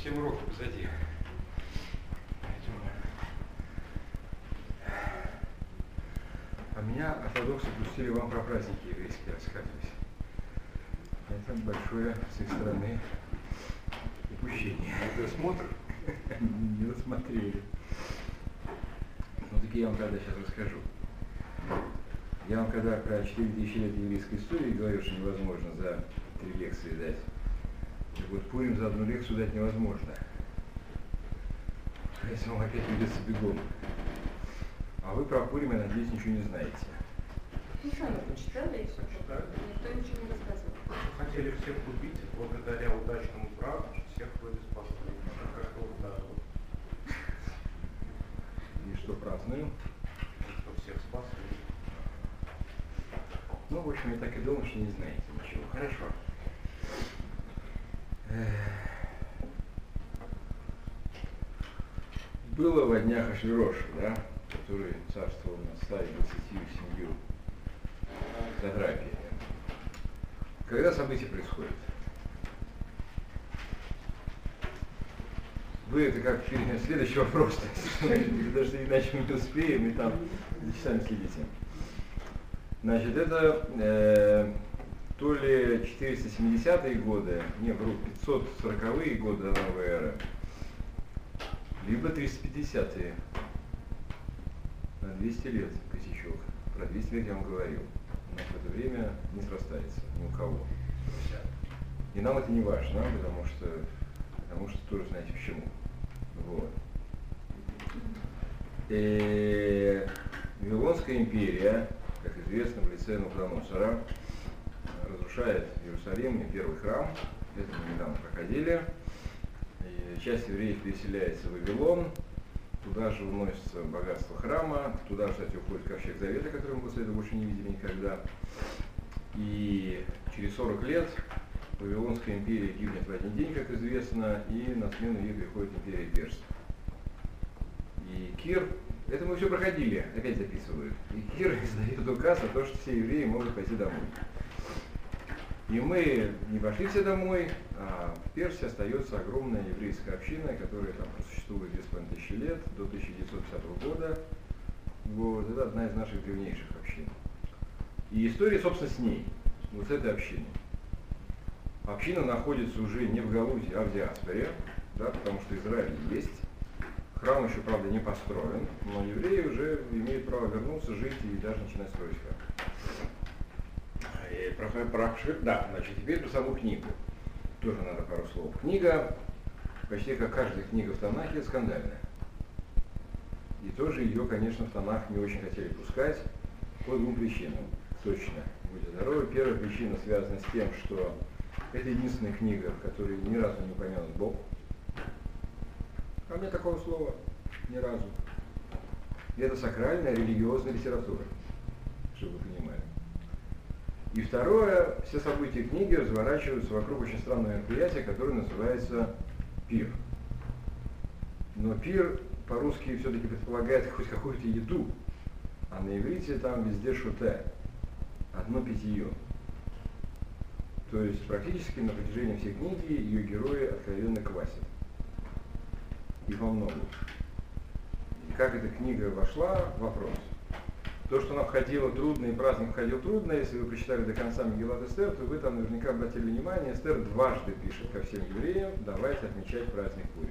7 уроков позади. А меня ортодоксы пустили вам про праздники еврейские рассказывать. Это большое с их стороны упущение. Досмотр? Не досмотрели. Ну таки я вам тогда сейчас расскажу. Я вам когда про 4000 лет еврейской истории говорю, что невозможно за 3 лекции дать. Так вот, Пурим за одну лекцию дать невозможно. Поэтому опять придется бегом. А вы про Пурим, я надеюсь, ничего не знаете. Ну, сами почитали и все. Никто ничего не рассказывал. Хотели всех убить, благодаря удачному браку всех вроде спасли. Как-то вот так вот. И что празднуем? Что всех спасли. Ну, в общем, я так и думал, что не знаете ничего. Хорошо. Было во днях Ахашвироша, да, который царствовал на 127 сатрапиями. Когда события происходят? Вы это как следующий вопрос, потому что иначе мы не успеем, и там за часами следите. Значит, это то ли 470-е годы, не, вру, 540-е годы до новой эры, либо 350-е, на 200 лет косячок. Про 200 лет я вам говорил. У нас в это время не срастается ни у кого. И нам это не важно, потому что тоже знаете почему. Вот. И Вавилонская империя, как известно, в лице Навуходоносора разрушает Иерусалим и первый храм. Это мы недавно проходили. И часть евреев переселяется в Вавилон. Туда же уносится богатство храма. Туда же, кстати, уходит ковчег Завета, который мы после этого больше не видели никогда. И через 40 лет Вавилонская империя гибнет в один день, как известно, и на смену ей приходит империя персов. И Кир, это мы все проходили, опять записывают. И Кир издает указ о том, что все евреи могут пойти домой. И мы не пошли все домой, а в Персии остается огромная еврейская община, которая там просуществует 2500 лет, до 1950 года. Вот, это одна из наших древнейших общин. И история, собственно, с ней, вот с этой общиной. Община находится уже не в Галуте, а в диаспоре, да, потому что Израиль есть. Храм еще, правда, не построен, но евреи уже имеют право вернуться, жить и даже начинать строить храм. Да, значит, теперь про саму книгу. Тоже надо пару слов. Книга, почти как каждая книга в Танахе, скандальная. И тоже ее, конечно, в Танах не очень хотели пускать по 2 причинам. Точно. Будьте здоровы. Первая причина связана с тем, что это единственная книга, в которой ни разу не упомянут Бог. А у меня такого слова ни разу. И это сакральная религиозная литература, чтобы вы понимали. И второе, все события книги разворачиваются вокруг очень странного мероприятия, которое называется пир. Но пир по-русски все-таки предполагает хоть какую-то еду, а на иврите там везде шуте, одно питье. То есть практически на протяжении всей книги ее герои откровенно квасят. И во многом. И как эта книга вошла, вопрос. То, что она входила трудно и праздник входил трудно, если вы прочитали до конца Мегилат Эстер, то вы там наверняка обратили внимание, Эстер дважды пишет ко всем евреям: давайте отмечать праздник Пурим.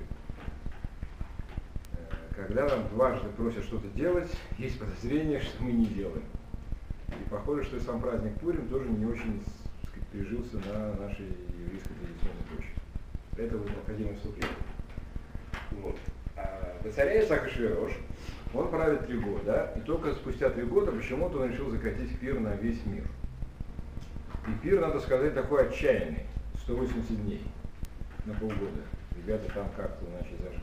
Когда нам дважды просят что-то делать, есть подозрение, что мы не делаем. И похоже, что и сам праздник Пурим тоже не очень, так сказать, прижился на нашей еврейской традиционной почве. Это вот необходимое вступление. Вот. Воцаряется Ахашвирош, он правит 3 года, и только спустя 3 года почему-то он решил закатить пир на весь мир. И пир, надо сказать, такой отчаянный, 180 дней на полгода. Ребята там как-то, значит, зажгли.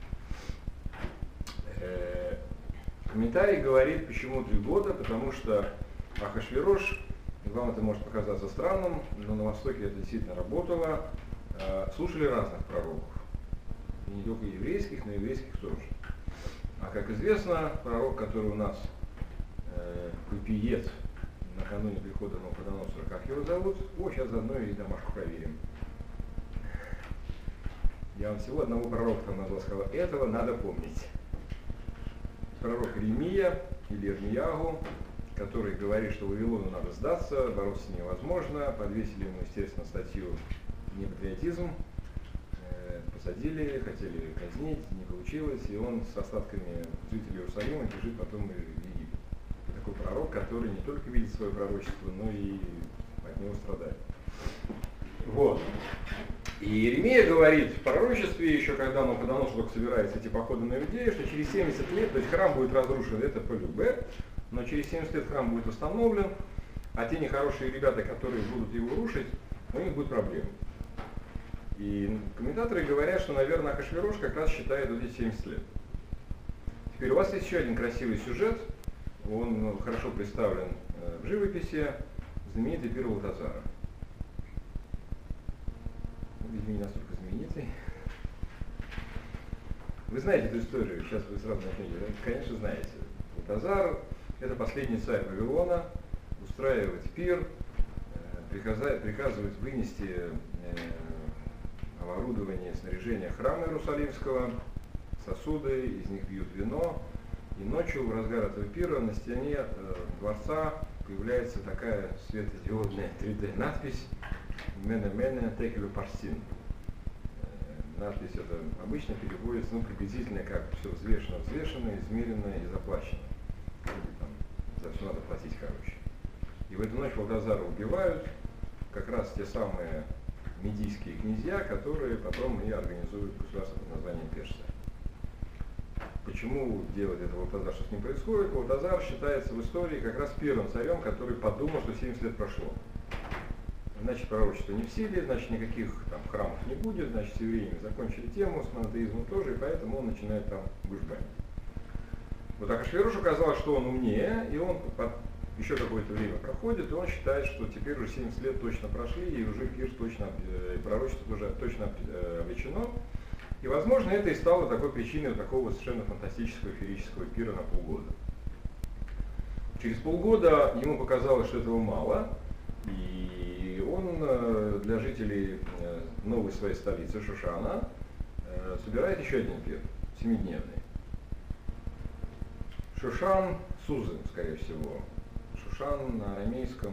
Комментарий говорит, почему 3 года, потому что Ахашвирош, и вам это может показаться странным, но на Востоке это действительно работало, слушали разных пророков. И не только еврейских, но и еврейских тоже. А как известно, пророк, который у нас вопиет накануне прихода Навуходоносора, как его зовут? Сейчас заодно и домашку проверим. Я вам всего одного пророка там назвал, сказал, этого надо помнить. Пророк Иеремия или Ирмиягу, который говорит, что Вавилону надо сдаться, бороться с ним невозможно, подвесили ему, естественно, статью «Непатриотизм», посадили, хотели казнить, не получилось, и он с остатками жителей Иерусалима бежит потом в Египет. Это такой пророк, который не только видит свое пророчество, но и от него страдает. Вот. И Иеремия говорит в пророчестве, еще когда он по доносу только собирается эти походы на Иудею, что через 70 лет, то есть храм будет разрушен, это полюбе, но через 70 лет храм будет восстановлен, а те нехорошие ребята, которые будут его рушить, у них будут проблемы. И комментаторы говорят, что, наверное, Ахашвирош как раз считает вот эти 70 лет. Теперь у вас есть еще один красивый сюжет, он хорошо представлен в живописи, знаменитый пир Валтазара. Видимо, не настолько знаменитый. Вы знаете эту историю, сейчас вы сразу начнете, да? Конечно, знаете. Валтазар – это последний царь Вавилона, устраивает пир, приказывает вынести оборудование, снаряжение храма Иерусалимского, сосуды, из них пьют вино, и ночью в разгар этого пира на стене дворца появляется такая светодиодная 3D-надпись «Мене-мене текелю парсин». Надпись это обычно переводится, приблизительно как все взвешено, измерено и заплачено. Там, за все надо платить, короче. И в эту ночь Валтазара убивают как раз те самые медийские князья, которые потом и организуют государство под названием Персия. Почему делает это Валтазар, что с ним происходит? Валтазар считается в истории как раз первым царем, который подумал, что 70 лет прошло. Значит, пророчество не в силе, значит, никаких там храмов не будет, значит, с евреями закончили тему, с монотеизмом тоже, и поэтому он начинает там бужбанить. Вот Ахашвирош оказалось, что он умнее, и он еще какое-то время проходит, и он считает, что теперь уже 70 лет точно прошли, и уже пир точно, и пророчество уже точно обречено. И, возможно, это и стало такой причиной такого совершенно фантастического феерического пира на полгода. Через полгода ему показалось, что этого мало, и он для жителей новой своей столицы, Шушана, собирает еще один пир, 7-дневный. Шушан Сузы, скорее всего. Шушан на арамейском.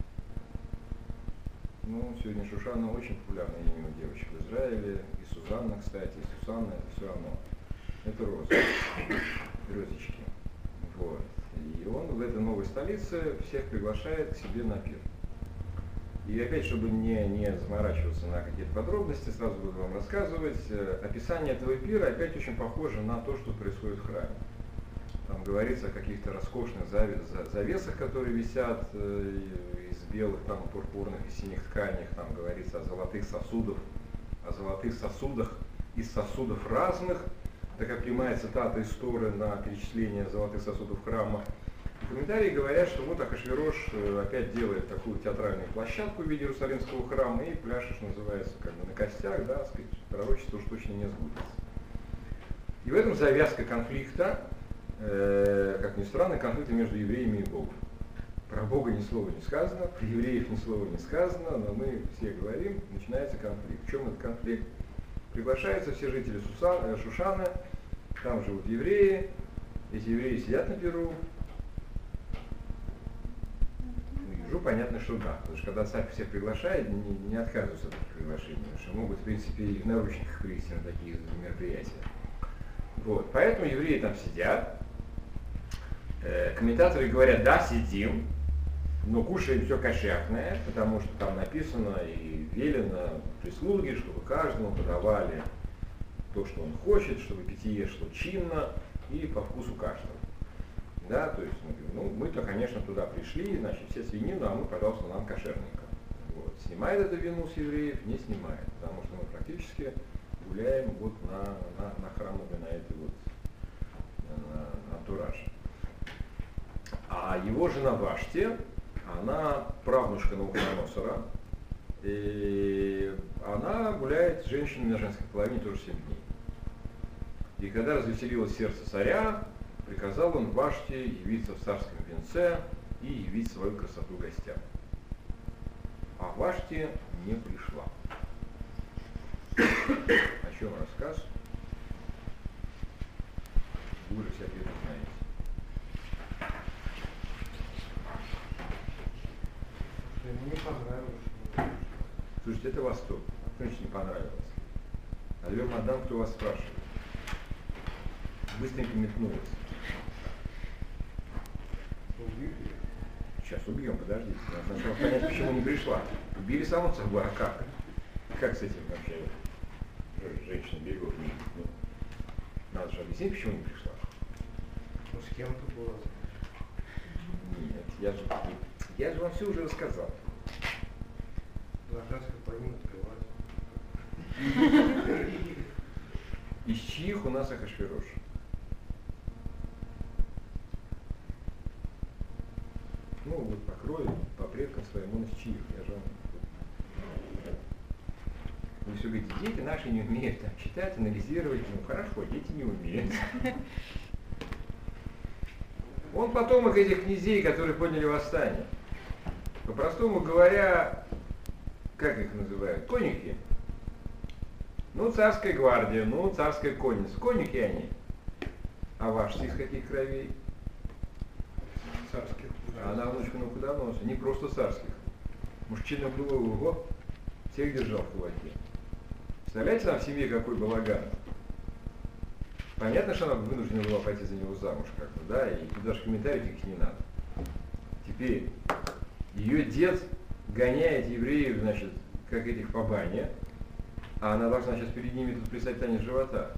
Сегодня Шушана очень популярное имя у девочек в Израиле. И Сузанна, кстати, и Сусанна, это все равно. Это розы, розочки. Вот. И он в этой новой столице всех приглашает к себе на пир. И опять, чтобы не заморачиваться на какие-то подробности, сразу буду вам рассказывать. Описание этого пира опять очень похоже на то, что происходит в храме. Там говорится о каких-то роскошных завесах, которые висят из белых, там, пурпурных и синих тканей. Там говорится о золотых сосудах из сосудов разных. Такая прямая цитата из Торы на перечисление золотых сосудов храма. И комментарии говорят, что вот Ахашвирош опять делает такую театральную площадку в виде Иерусалимского храма, и пляж, что называется, как бы на костях, да, сказать, пророчество уж точно не сбудется. И в этом завязка конфликта, как ни странно, конфликты между евреями и Богом. Про Бога ни слова не сказано, про евреев ни слова не сказано, но мы все говорим, начинается конфликт. В чем этот конфликт? Приглашаются все жители Шушана, там живут евреи, эти евреи сидят на пиру. Ежу понятно, что да, потому что когда царь всех приглашает, не отказываются от таких приглашений, потому что могут, в принципе, и в наручниках привести на такие мероприятия. Вот, поэтому евреи там сидят. Комментаторы говорят, да, сидим, но кушаем все кошерное, потому что там написано и велено прислуги, чтобы каждому подавали то, что он хочет, чтобы питье шло чинно и по вкусу каждого. Да, то есть, мы-то, конечно, туда пришли, значит, все свинину, а мы, пожалуйста, нам кошерненько. Вот. Снимает это вину с евреев? Не снимает, потому что мы практически гуляем вот на храмовой, на этой вот, на Тураж. А его жена Вашти, она правнучка Навуходоносора, и она гуляет с женщиной на женской половине тоже 7 дней. И когда развеселилось сердце царя, приказал он Вашти явиться в царском венце и явить свою красоту гостям. А Вашти не пришла. О чем это Восток. Значит, не понравилось. Альвер Мадам, кто вас спрашивает? Быстренько метнулась. Сейчас убьем, подождите. Надо сначала понять, почему не пришла. Убили само собой, а как? Как с этим вообще женщина берегов не видит? Ну, надо же объяснить, почему не пришла. Ну, с кем-то было. Нет, я же вам все уже рассказал. На женской половине открывать. Из чьих у нас Ахашвирош? Ну, вот по крою, по предкам своим, он из чьих? Я же вам... Вы все говорите, дети наши не умеют там, читать, анализировать. Ну, хорошо, дети не умеют. Он потомок этих князей, которые подняли восстание. По-простому говоря, как их называют? Конюхи. Ну, царская гвардия, ну, царская конница. Конюхи они. А ваш из каких кровей? Царских. А она внучка Навуходоноса. Не просто царских. Мужчина был его, всех держал в кулаке. Представляете, там в семье какой балаган? Понятно, что она вынуждена была пойти за него замуж, как бы, да, и тут даже комментариев их не надо. Теперь ее дед гоняет евреев, значит, как этих по бане, а она должна сейчас перед ними тут плясать танец живота.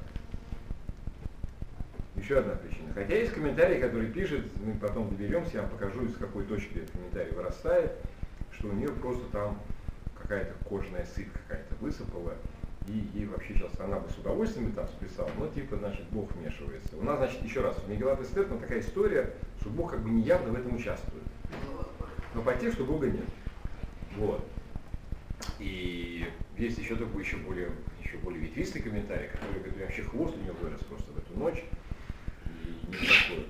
Еще одна причина. Хотя есть комментарий, который пишет, мы потом доберемся, я вам покажу, из какой точки этот комментарий вырастает, что у нее просто там какая-то кожная сыпь какая-то высыпала, и ей вообще сейчас она бы с удовольствием там сплясала, но типа, значит, Бог вмешивается. У нас, значит, еще раз, в Мегилат Эстер такая история, что Бог как бы неявно в этом участвует. Но по тем, что Бога нет. Вот. И есть еще такой еще более ветвистый комментарий, который говорит, вообще хвост у него вырос просто в эту ночь. И не такой.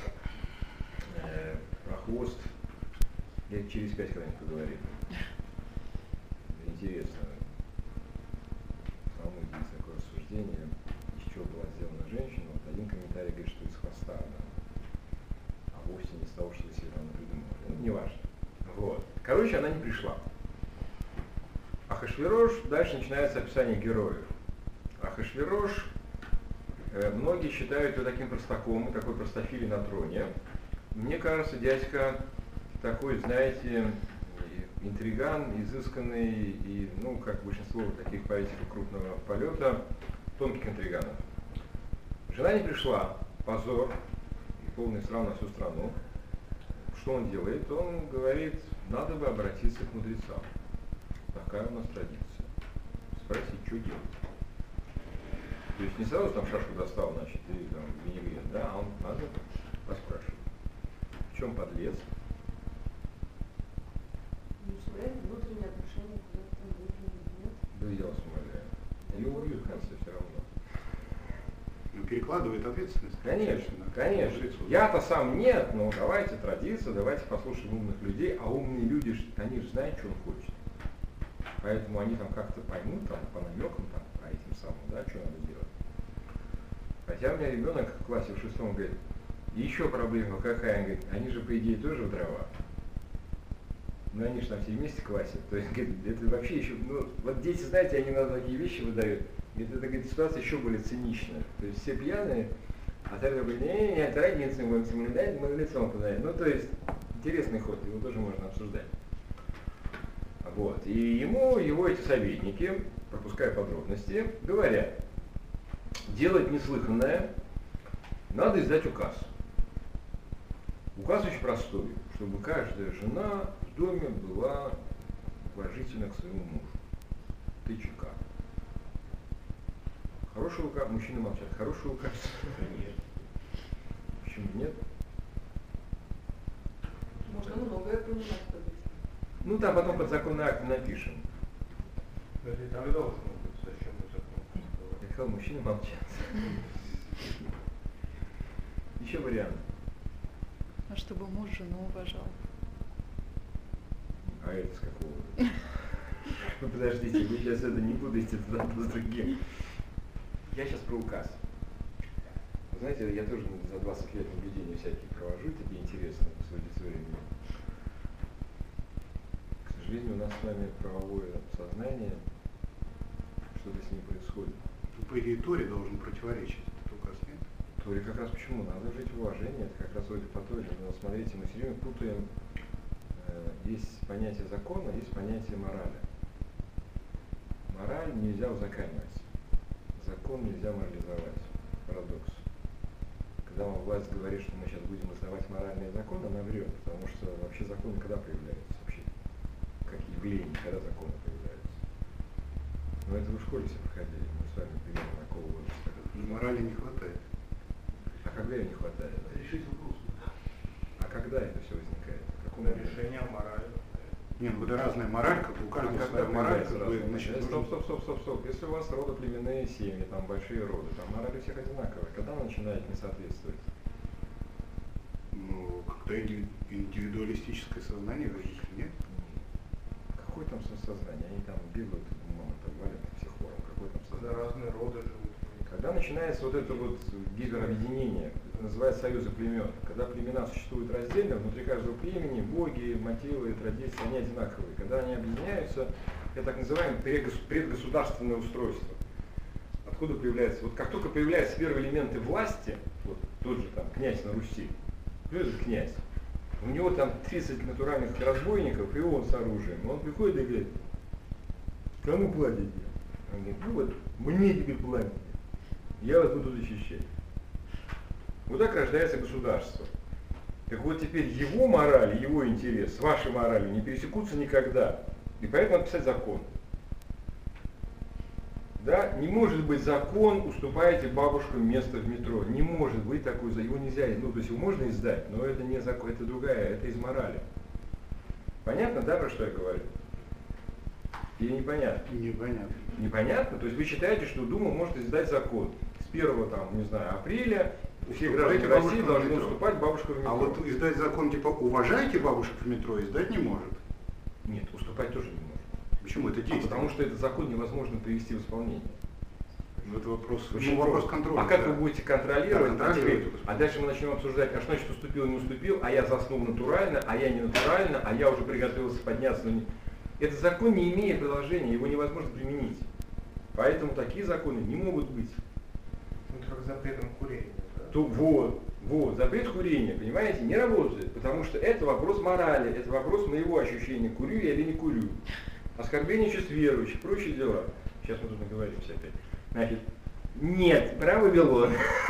Про хвост лет через 5 когда-нибудь поговорим. Интересно. Самое единственное такое рассуждение, из чего была сделана женщина. Вот один комментарий говорит, что из хвоста она, а вовсе не из того, что себе там придумала. Ну, неважно. Вот. Короче, она не пришла. Ахашвирош, дальше начинается описание героев. Ахашвирош, многие считают его таким простаком, такой простофилий на троне. Мне кажется, дядька такой, знаете, интриган, изысканный и, ну, как большинство таких политиков крупного полета, тонких интриганов. Жена не пришла, позор и полный срам на всю страну. Что он делает? Он говорит, надо бы обратиться к мудрецам. Такая у нас традиция. Спросить, что делать. То есть не сразу там шашку достал, значит, и там винегрет, да, а он надо поспрашивать. В чем подлец? Ну, смотря внутренние отношения, куда-то там внутренние нет. Да я вас умоляю. Ее убьют в конце все равно. Ну, перекладывает ответственность. Конечно, на конечно. жрецу. Я-то сам нет, но давайте традиция, давайте послушаем умных людей, а умные люди, они же знают, что он хочет. Поэтому они там как-то поймут, там, по намекам, там, по этим самым, да, что надо делать. Хотя у меня ребенок в классе в 6 говорит, еще проблема какая, он говорит, они же по идее тоже в дрова. Ну они же там все вместе в классе. То есть, говорит, это вообще еще, ну, вот дети, знаете, они иногда такие вещи выдают. Это, говорит, ситуация еще более циничная. То есть все пьяные, а тогда говорит, не, это разница, мы лицом подают. Ну, то есть, интересный ход, его тоже можно обсуждать. Вот. И ему его эти советники, пропуская подробности, говорят, делать неслыханное, надо издать указ. Указ очень простой, чтобы каждая жена в доме была уважительна к своему мужу. ТЧК. Хороший указ, мужчины молчат, хороший указ. Нет. Почему нет? Можно многое понимать, как бы. Ну там потом подзаконный акт напишем. Даже там и должно быть, зачем мы закон. Я сказал, мужчины молчат. Еще вариант. А чтобы муж жену уважал. А это с какого? Ну подождите, вы сейчас это не будете туда с другим. Я сейчас про указ. Вы знаете, я тоже за 20 лет наблюдения всякие провожу, такие интересные с аудиториями. К сожалению, у нас с вами правовое сознание, что-то с ним происходит. По идее, Торе должен противоречить этот указ, нет? Торе как раз почему? Надо жить в уважении, это как раз вроде по Торе. Но смотрите, мы все время путаем, есть понятие закона, есть понятие морали. Мораль нельзя узаконять, закон нельзя морализовать. Парадокс. Когда вам власть говорит, что мы сейчас будем издавать моральные законы, она врет, потому что вообще законы когда появляются? Вообще, как явление, когда законы появляются? Но это вы в школе все проходили, мы с вами примерно такого возраста. Морали не хватает. А когда ее не хватает? Решить вопрос. А когда это все возникает? В каком На момент? решение морали. Нет, ну это разная мораль, как бы у А каждого когда своя мораль, появляется как бы, разная? значит, Стоп, нужно- стоп. Если у вас родоплеменные семьи, там большие роды, там мораль у всех одинаковая. Когда она начинает не соответствовать? Ну, когда индивидуалистическое сознание возникнет, нет? Какое там сознание? Они там бегают, мама там валят всех хором. Какое там Когда сознание? разные роды живут. Когда начинается вот это вот гиперобъединение, это называется союзы племен, когда племена существуют раздельно, внутри каждого племени боги, мотивы, традиции, они одинаковые. Когда они объединяются, это так называемое предгосударственное устройство. Откуда появляется? Вот как только появляются первые элементы власти, вот тот же там князь на Руси, кто этот князь? У него там 30 натуральных разбойников, и он с оружием. Он приходит и говорит, кому платите? Он говорит, ну вот, мне теперь платите. Я вас буду защищать. Вот так рождается государство. Так вот теперь его мораль, его интерес с вашей моралью не пересекутся никогда. И поэтому надо писать закон. Да? Не может быть закон, уступаете бабушкам место в метро. Не может быть такой, его нельзя, ну то есть его можно издать, но это не закон, это другая, это из морали. Понятно, да, про что я говорю? Или непонятно? Непонятно. Непонятно? То есть вы считаете, что Дума может издать закон с 1 там, не знаю, апреля все граждане Уступайте России бабушкам в должны метро. уступать бабушкам в метро. А вот издать закон типа «уважайте бабушек в метро» издать не может. Нет, уступать тоже не может. Почему это действие? Потому что этот закон невозможно привести в исполнение. Ну, это вопрос, Очень вопрос просто. контроля. А как да. вы будете контролировать? Да, контролировать. А дальше мы начнем обсуждать, а что значит уступил, не уступил, а я заснул натурально, а я не натурально, а я уже приготовился подняться. Этот закон не имеет продолжения, его невозможно применить. Поэтому такие законы не могут быть. Ну, это как запретом курения, да? То вот, запрет курения, понимаете, не работает, потому что это вопрос морали, это вопрос моего ощущения, курю я или не курю. Оскорбление чувств верующих, прочие дела. Сейчас мы тут наговоримся опять. Значит, нет, право вело.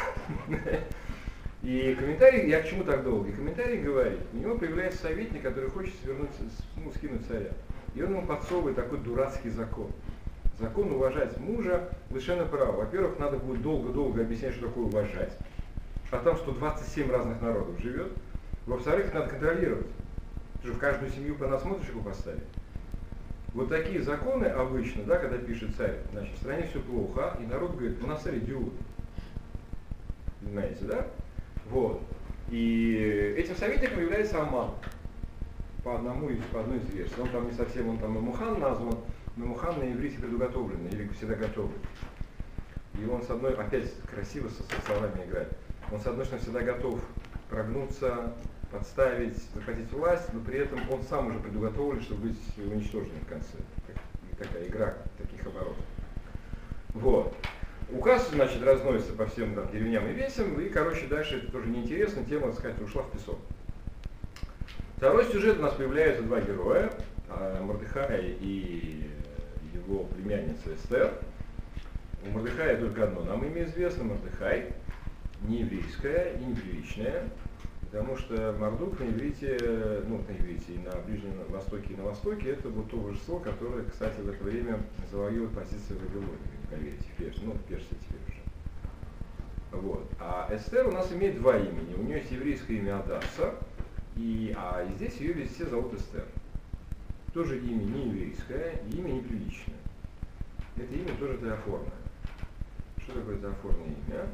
И комментарий, я к чему так долго? И комментарий говорит, у него появляется советник, который хочет скинуть царя. И он ему подсовывает такой дурацкий закон. Закон уважать мужа совершенно право. Во-первых, надо будет долго-долго объяснять, что такое уважать. А там 127 разных народов живет. Во-вторых, надо контролировать. Ты же в каждую семью по насмотрщику поставить. Вот такие законы обычно, да, когда пишет царь, значит, в стране все плохо, и народ говорит, у нас царь идиот. Понимаете, да? Вот. И этим советником является Аман. По одной из версий. Он там не совсем, он там Мемухан назван, Мемухан на иврите предуготовленный, или всегда готовый. И он с одной, опять красиво со словами играет, он с одной стороны всегда готов прогнуться, подставить, захватить власть, но при этом он сам уже предуготовлен, чтобы быть уничтоженным в конце. Такая игра таких оборотов. Вот. Указ, значит, разносится по всем там, деревням и весям, и, короче, дальше это тоже неинтересно, тема, так сказать, ушла в песок. Второй сюжет, у нас появляются два героя, Мордехай и его племянница Эстер. У Мордехая только одно нам имя известно, Мордехай, не еврейское и неприличное, потому что Мардук на иврите, и на Ближнем Востоке, и на Востоке, это вот то божество, которое, кстати, в это время завоевывает позиции в Вавилоне, не поверите, в Персии, в Персии теперь уже. Вот. А Эстер у нас имеет два имени, у нее есть еврейское имя Адаса, и здесь ее везде зовут Эстер. Тоже имя не еврейское, и имя неприличное. Это имя тоже теофорное. Что такое теофорное имя?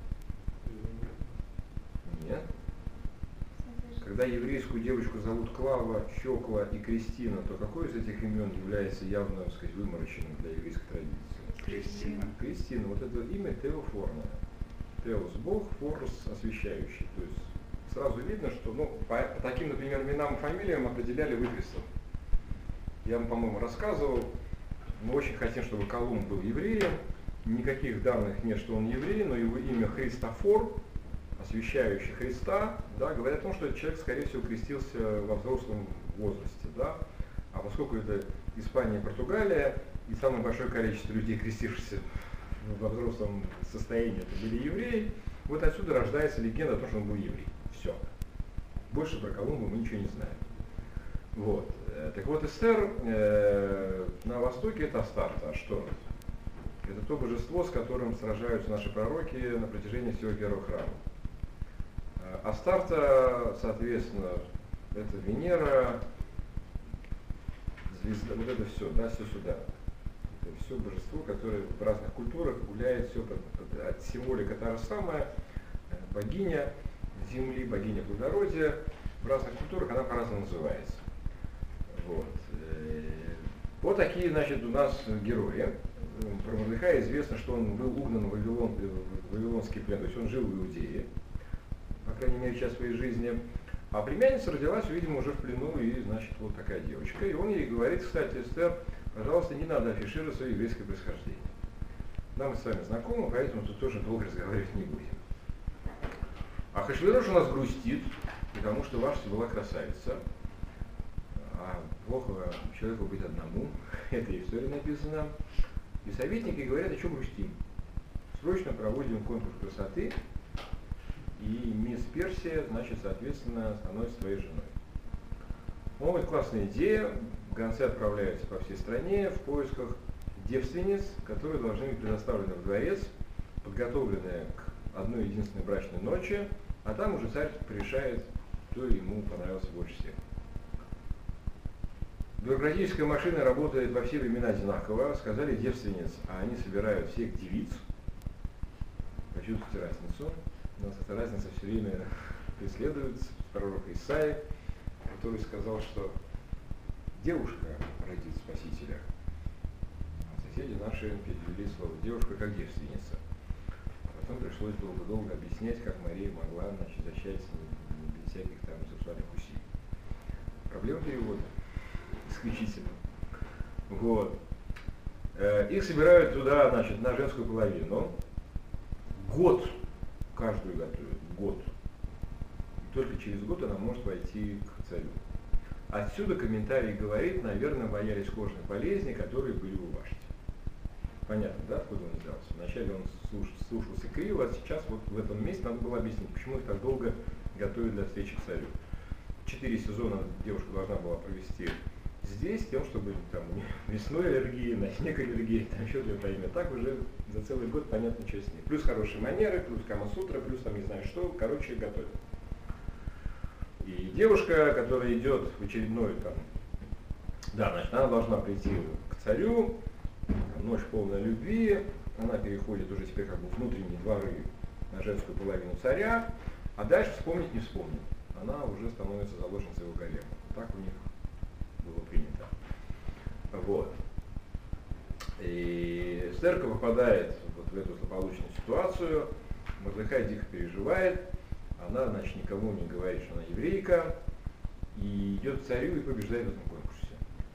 Нет. Когда еврейскую девочку зовут Клава, Щекла и Кристина, то какое из этих имен является явно, так сказать, вымороченным для еврейской традиции? Кристина. Кристина. Вот это имя теофорное. Теос – Бог, форос – освящающий. То есть сразу видно, что по таким, например, именам и фамилиям определяли выписов. Я вам, по-моему, рассказывал, мы очень хотим, чтобы Колумб был евреем. Никаких данных нет, что он еврей, но его имя Христофор, освящающий Христа, да, говорит о том, что этот человек, скорее всего, крестился во взрослом возрасте. Да? А поскольку это Испания и Португалия, и самое большое количество людей, крестившихся во взрослом состоянии, это были евреи, вот отсюда рождается легенда о том, что он был еврей. Все. Больше про Колумба мы ничего не знаем. Вот. Так вот, Эстер на Востоке это Астарта. А что? Это то божество, с которым сражаются наши пророки на протяжении всего первого храма. Астарта, соответственно, это Венера, звезда, вот это все, да, все сюда. Это все божество, которое в разных культурах гуляет, все от символика та же самая, богиня земли, богиня плодородия. В разных культурах она по-разному называется. Вот. Вот такие, значит, у нас герои. Про Мордехая известно, что он был угнан в Вавилонский плен, то есть он жил в Иудее, по крайней мере, часть своей жизни. А племянница родилась, видимо, уже в плену, и, значит, вот такая девочка. И он ей говорит, кстати, Эстер, пожалуйста, не надо афишировать свое еврейское происхождение. Нам мы с вами знакомы, поэтому тут тоже долго разговаривать не будем. А Ахашвирош у нас грустит, потому что Вашти была красавица. А плохо человеку быть одному. Эта история написана. И советники говорят, о чем грустим. Срочно проводим конкурс красоты, и мисс Персия, значит, соответственно, становится твоей женой. Вот классная идея. Гонцы отправляются по всей стране в поисках девственниц, которые должны быть предоставлены в дворец, подготовленные к одной единственной брачной ночи, а там уже царь решает, кто ему понравился больше всех. Бюрократическая машина работает во все времена одинаково. Сказали девственниц, а они собирают всех девиц. Почувствуйте разницу. Нас эта разница все время преследует. Пророк Исаия, который сказал, что девушка родит Спасителя. А соседи наши перевели слово девушка как девственница. Потом пришлось долго-долго объяснять, как Мария могла, значит, зачать без всяких там сексуальных усилий. Проблема перевода. Исключительно. Вот. Их собирают туда, значит, на женскую половину. Год каждую готовят. Год. И только через год она может войти к царю. Отсюда комментарий говорит, наверное, боялись кожной болезни, которые были у Вашти. Понятно, да, откуда он взялся? Вначале он слушался криво, а сейчас вот в этом месте надо было объяснить, почему их так долго готовят для встречи к царю. 4 сезона девушка должна была провести здесь, тем, чтобы там весной аллергии, на снег аллергии, там еще для имя. Так уже за целый год понятно, что с ней. Плюс хорошие манеры, плюс Кама-сутра, плюс там не знаю что, короче, готовят. И девушка, которая идет в очередной там, да, значит, она должна прийти к царю, там, ночь полная любви, она переходит уже теперь как бы внутренние дворы на женскую половину царя, а дальше вспомнить не вспомнит. Она уже становится заложницей его гарема. Так у них было принято. Вот. И Эстерка попадает вот в эту злополучную ситуацию, Мордехай дико переживает, она, значит, никому не говорит, что она еврейка, и идет к царю и побеждает в этом конкурсе.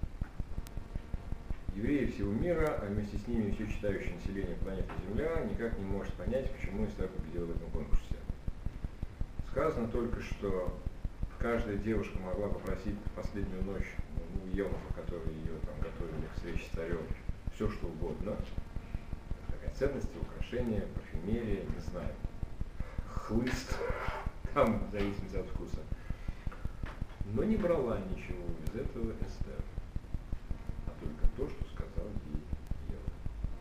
Евреи всего мира, а вместе с ними все читающее население планеты Земля, никак не может понять, почему Эстер победила в этом конкурсе. Сказано только, что каждая девушка могла попросить в последнюю ночь у евнухов, которые ее там готовили к встрече с царем, все что угодно. Такая ценности, украшения, парфюмерия, не знаю, хлыст, там в зависимости от вкуса. Но не брала ничего из этого Эстер, а только то, что сказал ей Ева.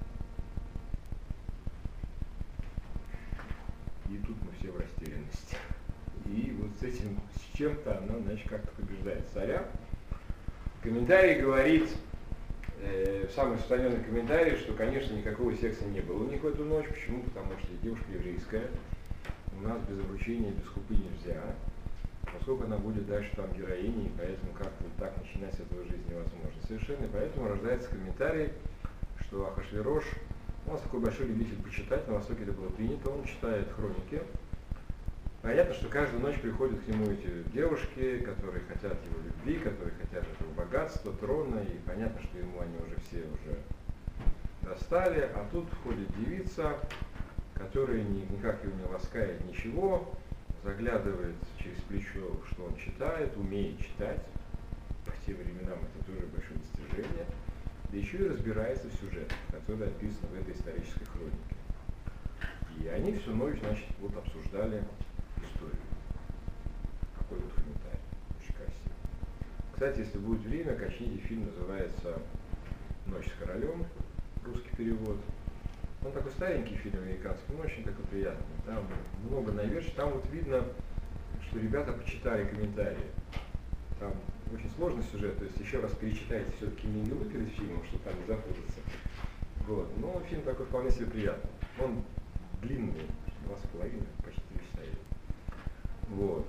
И тут мы все в растерянности. И вот с этим, с чем-то она, значит, как-то побеждает царя. Комментарий говорит, самый распространенный комментарий, что, конечно, никакого секса не было у них в эту ночь. Почему? Потому что девушка еврейская. У нас без обручения, без хупы нельзя. Поскольку она будет дальше там героиней, поэтому как-то так начинать с этого жизнь невозможно совершенно. И поэтому рождается комментарий, что Ахашвирош, у нас такой большой любитель почитать, на Востоке это было принято, он читает хроники понятно, что каждую ночь приходят к нему эти девушки, которые хотят его любви, которые хотят этого богатства, трона, и понятно, что ему они уже все уже достали, а тут входит девица, которая никак его не ласкает, ничего, заглядывает через плечо, что он читает, умеет читать, по тем временам это тоже большое достижение, да еще и разбирается в сюжетах, которые описаны в этой исторической хронике. И они всю ночь, значит, вот обсуждали историю. Какой вот комментарий. Очень красиво. Кстати, если будет время, качните, фильм называется «Ночь с королем», русский перевод. Он такой старенький фильм американский, но очень такой приятный. Там много наверший, там вот видно, что ребята почитали комментарии. Там очень сложный сюжет, то есть еще раз перечитайте все-таки меню перед фильмом, чтобы там не запутаться. Вот. Но фильм такой вполне себе приятный. Он длинный, 2,5, почти 3 часа. Вот.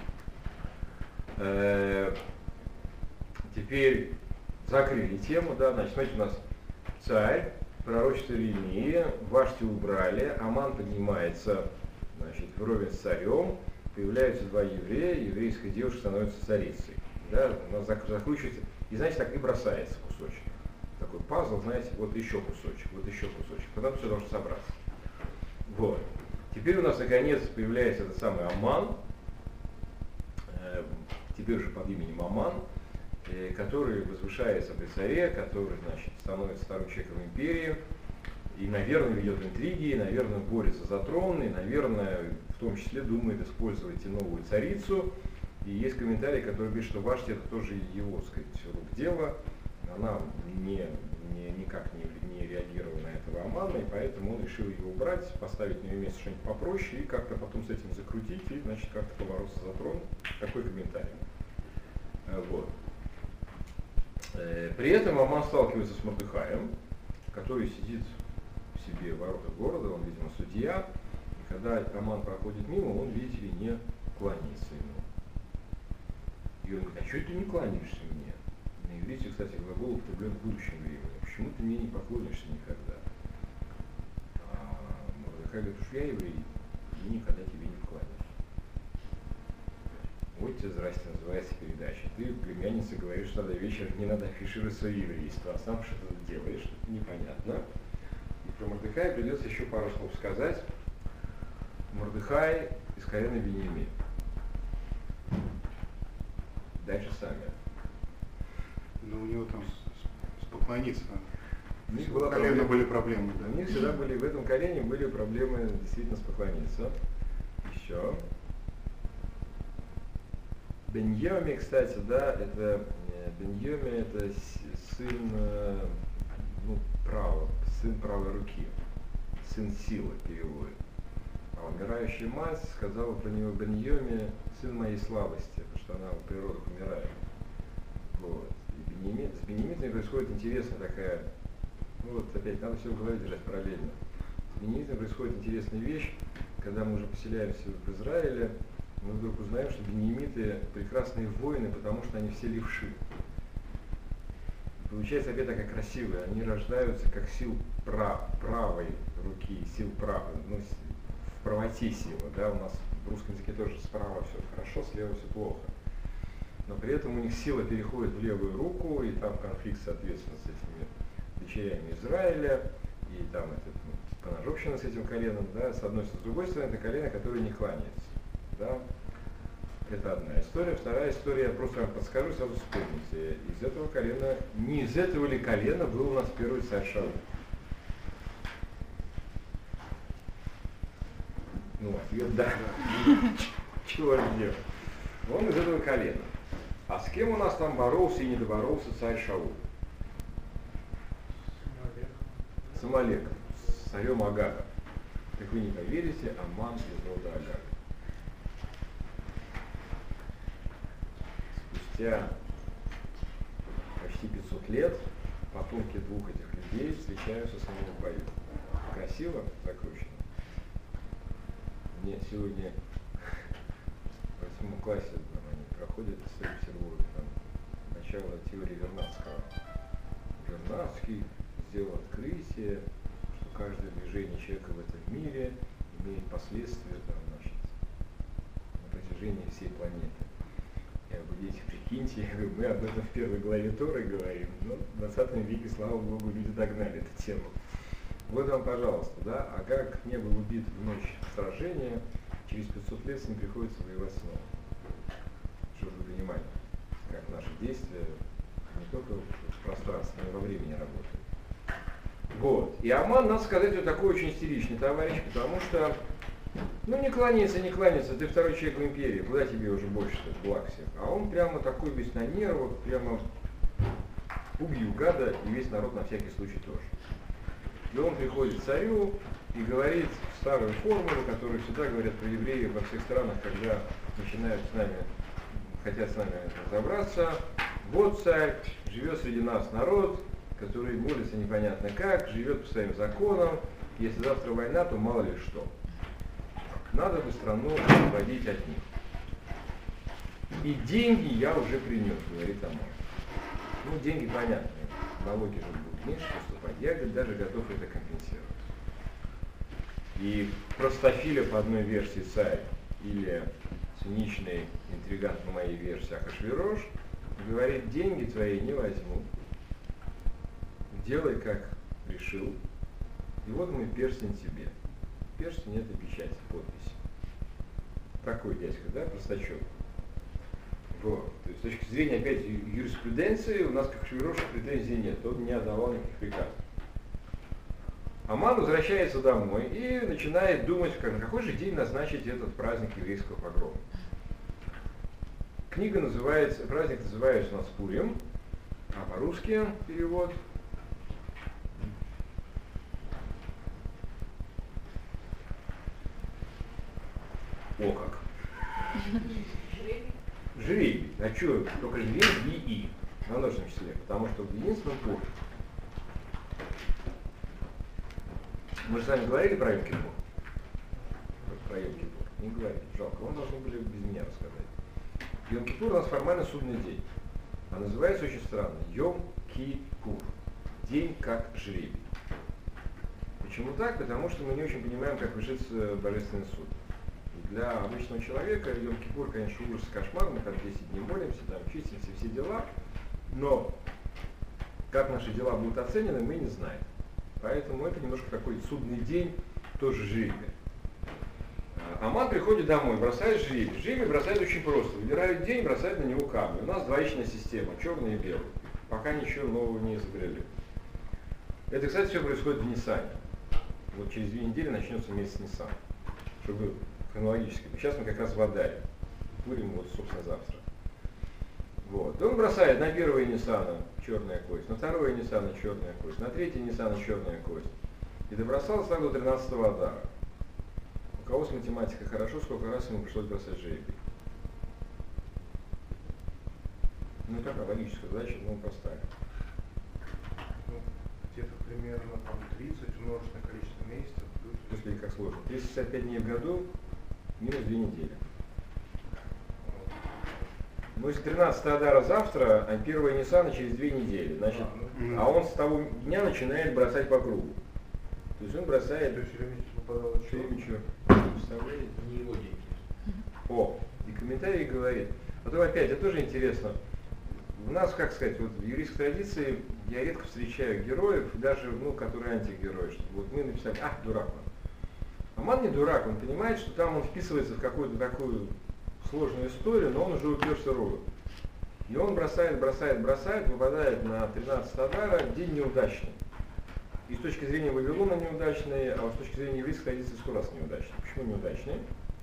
Теперь закрыли тему, да, значит, смотрите, у нас царь, пророчество Иеремии, Вашти убрали, Аман поднимается, значит, вровень с царем, появляются 2 еврея, еврейская девушка становится царицей. Да, у нас закручивается, и знаете, так и бросается кусочек. Такой пазл, знаете, вот еще кусочек, потом все должно собраться. Вот. Теперь у нас наконец появляется этот самый Аман, теперь уже под именем Аман, который возвышается при царе, который, значит, становится вторым человеком империи, и, наверное, ведет интриги, и, наверное, борется за трон, и, наверное, в том числе думает использовать и новую царицу. И есть комментарий, который говорит, что Вашти это тоже его, так сказать, рук дело. Она никак не реагировала на этого Амана, и поэтому он решил ее убрать, поставить на ее место что-нибудь попроще, и как-то потом с этим закрутить, и, значит, как-то побороться за трон. Такой комментарий. Вот. При этом Аман сталкивается с Мордехаем, который сидит в себе в воротах города, он, видимо, судья, и когда Аман проходит мимо, он, видите ли, не кланяется ему. И он говорит, а что ты не кланяешься мне? На иврите, кстати, глагол употреблен в будущем времени. Почему ты мне не поклонишься никогда? А Мордехай говорит, уж я еврей, и никогда тебе не поклоняюсь. Вот тебе здрасте, называется передача. Ты, племянница, говоришь, что надо вечером не надо афишировать свое еврейство, а сам что-то делаешь, что-то непонятно. И про Мордехая придется еще пару слов сказать. Мордехай из колена Беньямина. Дальше сами. Но у него там с поклониться. У них С была коленом проблема. были проблемы, У да? них всегда были, в этом колене были проблемы действительно с поклониться. Еще. Беньями, кстати, да, это Беньями это сын сын правой руки, сын силы переводит. А умирающая мать сказала про него Беньями сын моей слабости, потому что она в природах умирает. Вот. И с Беньямитом происходит интересная такая, ну вот опять надо все в голове держать параллельно. С Беньямитом происходит интересная вещь, когда мы уже поселяемся в Израиле, мы вдруг узнаем, что беньямиты прекрасные воины, потому что они все левши. Получается опять такая красивая, они рождаются как сил правой руки, сил правой, ну, в правоте сила, да, у нас в русском языке тоже справа все хорошо, слева все плохо. Но при этом у них сила переходит в левую руку, и там конфликт, соответственно, с этими дочерями Израиля, и там это поножовщина с этим коленом, да, с одной, с другой стороны, это колено, которое не кланяется. Да? Это одна история. Вторая история, я просто вам подскажу, сразу вспомните. Из этого колена, не из этого ли колена был у нас первый царь Шауль? Ну, ответ да. Чего ждем? Он из этого колена. А с кем у нас там боролся и не доборолся царь Шауль? С Амалеком, с царем Агагом. Так вы не поверите, Аман из рода Агага. Спустя почти 500 лет потомки двух этих людей встречаются снова в бою. Красиво закручено. Мне сегодня в 8 классе там, они проходят историю Петербурга, там начало теории Вернадского. Вернадский сделал открытие, что каждое движение человека в этом мире имеет последствия, там, значит, уничтожения всей планеты. Я говорю, дети, прикиньте, я говорю, мы об этом в первой главе Торы говорим, но в 20 веке, слава Богу, люди догнали эту тему. Вот вам, пожалуйста, да, а как не был убит в ночь сражения, через 500 лет с ним приходится воевать снова. Чтобы вы понимали, как наши действия не только в пространстве, но и во времени работают. Вот. И Аман, надо сказать, вот такой очень истеричный товарищ, потому что, ну, не кланяется, ты второй человек в империи, куда тебе уже больше-то, благ всех. А он прямо такой весь на нервах, прямо убью гада, и весь народ на всякий случай тоже. И он приходит к царю и говорит старую формулу, которую всегда говорят про евреев во всех странах, когда начинают с нами, хотят с нами разобраться. Вот царь, живет среди нас народ, который молится непонятно как, живет по своим законам. Если завтра война, то мало ли что. Надо бы страну освободить от них. И деньги я уже принес, говорит Аман. Ну, деньги понятны, налоги же будут меньше поступать. Я, говорит, даже готов это компенсировать. И простофиля по одной версии царь или циничный интригант по моей версии Ахашвирош говорит, деньги твои не возьму. Делай, как решил. И вот мой перстень тебе. Перстень — это печать, подпись. Такой дядька, да, простачок. Вот. То есть с точки зрения, опять, юриспруденции, у нас как Ахашвирошу претензий нет. Он не отдавал никаких приказов. Аман возвращается домой и начинает думать, на какой же день назначить этот праздник еврейского погрома. Книга называется, праздник называется у нас Пурим, а по-русски перевод о как. Жребий. А что, только жребий и на множественном числе, потому что в единственном пор. Мы же с вами говорили про Йом-Кипур? Про Йом-Кипур. Не говорили. Жалко. Вам должны были без меня рассказать. Йом-Кипур у нас формально судный день. А называется очень странно. Йом-Кипур. День как жребий. Почему так? Потому что мы не очень понимаем, как решится божественный суд. И для обычного человека Йом-Кипур, конечно, ужас и кошмар. Мы там 10 дней молимся, там чистимся, все дела. Но как наши дела будут оценены, мы не знаем. Поэтому это немножко такой судный день, тоже жребий. Аман приходит домой, бросает жребий. Жребий бросает очень просто. Выбирают день, бросают на него камни. У нас двоичная система, черный и белый. Пока ничего нового не изобрели. Это, кстати, все происходит в Ниссане. Вот через 2 недели начнется месяц Ниссан. Чтобы хронологически. Сейчас мы как раз в Адаре. Пурим вот, собственно, завтра. Вот. Он бросает на 1 Ниссана черная кость, на 2 Ниссана черная кость, на 3 Ниссана черная кость. И добросал так до 13-го Адара. У кого с математикой хорошо, сколько раз ему пришлось бросать жребий? Ну как, логическая задача, ну простая. Ну, где-то примерно там 30 умножить на количество месяцев. Господи, как сложно. 365 дней в году минус 2 недели. Ну, если 13 Адара завтра, а 1 Ниссана через 2 недели, значит, а он с того дня начинает бросать по кругу. То есть он бросает... То есть все месяц выпадало черт. Представляете? Не его деньги. О, и комментарий говорит. Потом опять, это тоже интересно. У нас, как сказать, вот в юридической традиции я редко встречаю героев, даже, ну, которые антигерои. Что вот мы написали, дурак он. Аман не дурак, он понимает, что там он вписывается в какую-то такую сложную историю, но он уже уперся рогом. И он бросает, выпадает на 13 Адара, день неудачный. И с точки зрения Вавилона неудачный, а вот с точки зрения еврейской традиции 100 раз неудачный. Почему неудачный?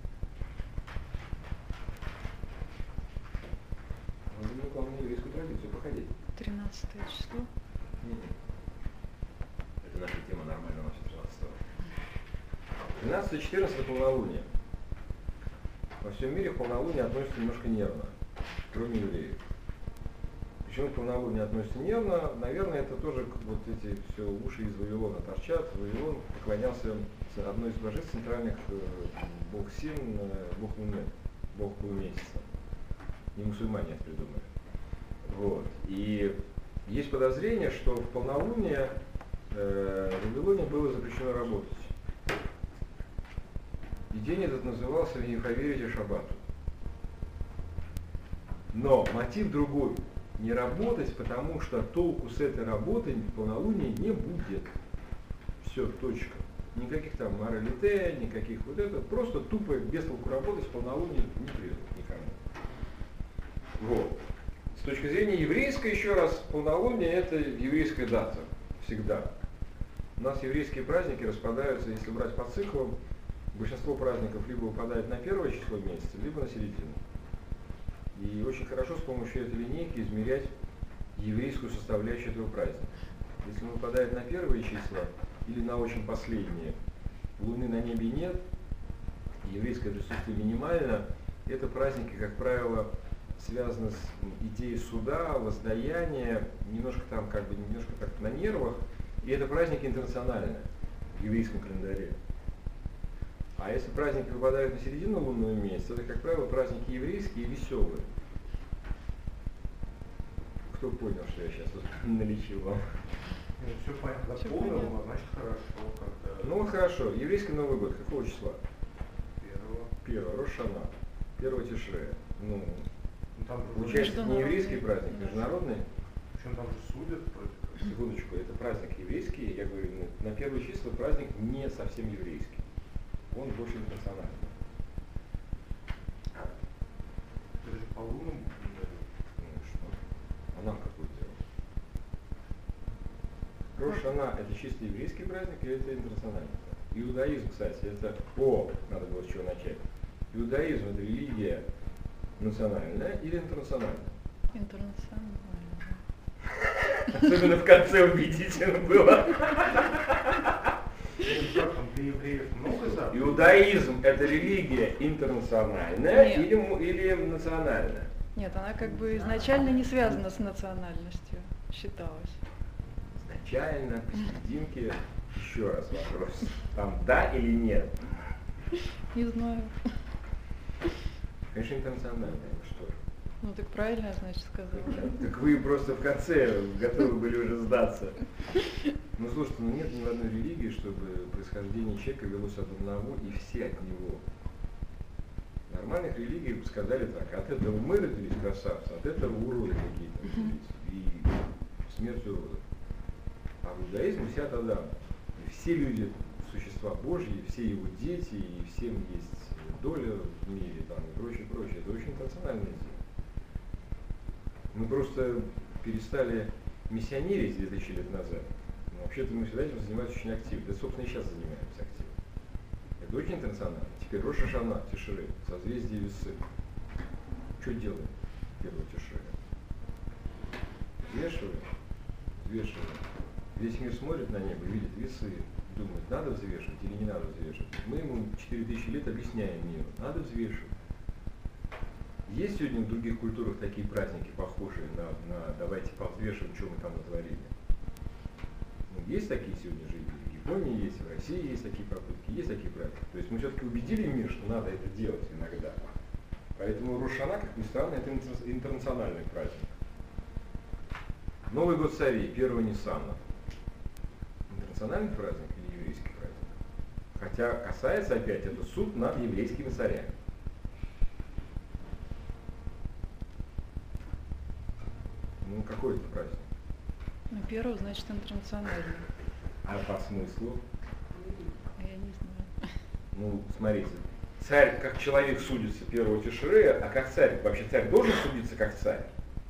Ну, главное, еврейскую традицию походить. 13 число. Это наша тема нормально, у нас 13-14 полнолуние. Во всем мире к полнолунию относятся немножко нервно, кроме евреев. Почему к полнолунию относятся нервно? Наверное, это тоже вот эти все уши из Вавилона торчат. Вавилон поклонялся одной из божеств центральных, бог Син, бог Луны, бог полумесяца. Не мусульмане это придумали. Вот. И есть подозрение, что в полнолуние в Вавилоне было запрещено работать. И день этот назывался «Не поверите Шаббату». Но мотив другой. Не работать, потому что толку с этой работы в полнолуние не будет. Все, точка. Никаких там моралите, никаких вот это. Просто тупо без толку работать в полнолуние не придет никому. Вот. С точки зрения еврейской, еще раз, полнолуние это еврейская дата. Всегда. У нас еврейские праздники распадаются, если брать по циклам, большинство праздников либо выпадает на первое число месяца, либо на середину. И очень хорошо с помощью этой линейки измерять еврейскую составляющую этого праздника. Если он выпадает на первые числа или на очень последние, луны на небе нет, еврейское присутствие минимально, это праздники, как правило, связаны с идеей суда, воздаяния, немножко там как бы немножко так на нервах, и это праздники интернациональные в еврейском календаре. А если праздники выпадают на середину лунного месяца, это, как правило, праздники еврейские и веселые. Кто понял, что я сейчас тут налечил вам? Все понятно. Всё Дополнил, понятно. значит хорошо. Как-то Ну вот хорошо, еврейский Новый год, какого числа? первого. Рош Шана, 1 Тишрея. Ну, Ну, там же получается, это не Международный. еврейский праздник, международный. Причем там же судят вроде как. Секундочку, это праздник еврейский, я говорю, на первые числа праздник не совсем еврейский. Он больше интернациональный. Это же по лунам. Ну что? А нам какое дело? Рош Шана это чисто еврейский праздник или это интернациональный? Иудаизм, кстати, это... Надо было с чего начать. Иудаизм это религия национальная или интернациональная? Интернационально. Особенно в конце убедительно было. Ну, как там для евреев много заповедей? Иудаизм это религия интернациональная Нет. или национальная? Нет, она как бы изначально не связана с национальностью, считалось. Изначально, посерединке, еще раз вопрос. Там да или нет? Не знаю. Конечно, интернациональная, ну что ж. Ну так правильно, значит, сказала. Так вы просто в конце готовы были уже сдаться. Ну слушайте, нет ни в одной религии, чтобы происхождение человека велось от одного и все от него. В нормальных религиях сказали так: от этого мы родились красавцы, от этого уроды какие-то родились. И смерть уродов. А в иудаизме все от Адама. И все люди существа Божьи, все его дети, и всем есть доля в мире там, и прочее, прочее. Это очень национальное дело. Мы просто перестали миссионерить 2000 лет назад. Но вообще-то мы всегда этим занимаемся очень активно. Да, собственно, и сейчас занимаемся активно. Это очень интернационально. Теперь Рош Шана, Тишрей, созвездие Весы. Что делаем 1 Тишрея? Взвешиваем? Взвешиваем. Весь мир смотрит на небо, видит весы, думает, надо взвешивать или не надо взвешивать. Мы ему 4000 лет объясняем миру, надо взвешивать. Есть сегодня в других культурах такие праздники, похожие на давайте повзвешиваем, что мы там натворили? Ну, есть такие сегодня же, в Японии есть, в России есть такие попытки, есть такие праздники. То есть мы все-таки убедили мир, что надо это делать иногда. Поэтому Рош Шана, как ни странно, это интернациональный праздник. Новый год царей, 1 Ниссана. Интернациональный праздник или еврейский праздник? Хотя касается опять это суд над еврейскими царями. Ну, какой это праздник? Ну, первый, значит, интернациональный. А по смыслу? Я не знаю. Ну, смотрите, царь как человек судится 1 Тишрея, а как царь? Вообще царь должен судиться как царь?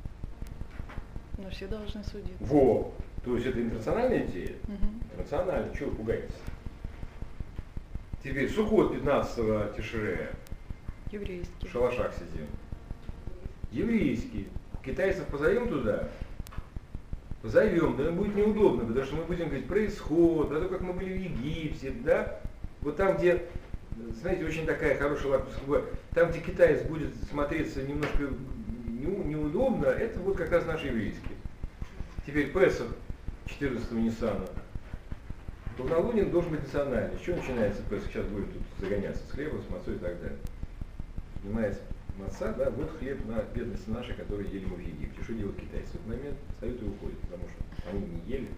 Но все должны судиться. Во! То есть это интернациональная идея? Мгм. Интернациональная, чего вы пугаетесь? Теперь Суккот 15 Тишрея, в Еврейский. шалашах сидим. Еврейский. Китайцев позовем туда? Позовем, да будет неудобно, потому что мы будем говорить про исход, про то, как мы были в Египте, да? Вот там, где, знаете, очень такая хорошая лакмусовая, там, где китаец будет смотреться немножко неудобно, это вот как раз наши еврейские. Теперь Песах 14 Ниссана. Полнолуние должен быть национальный. С чего начинается Песах? Сейчас будем тут загоняться с хлебом, с мацой и так далее. Поднимается маца, да, вот хлеб на бедности нашей, которые ели мы в Египте. Что делают китайцы? В этот момент встают и уходят, потому что они не ели.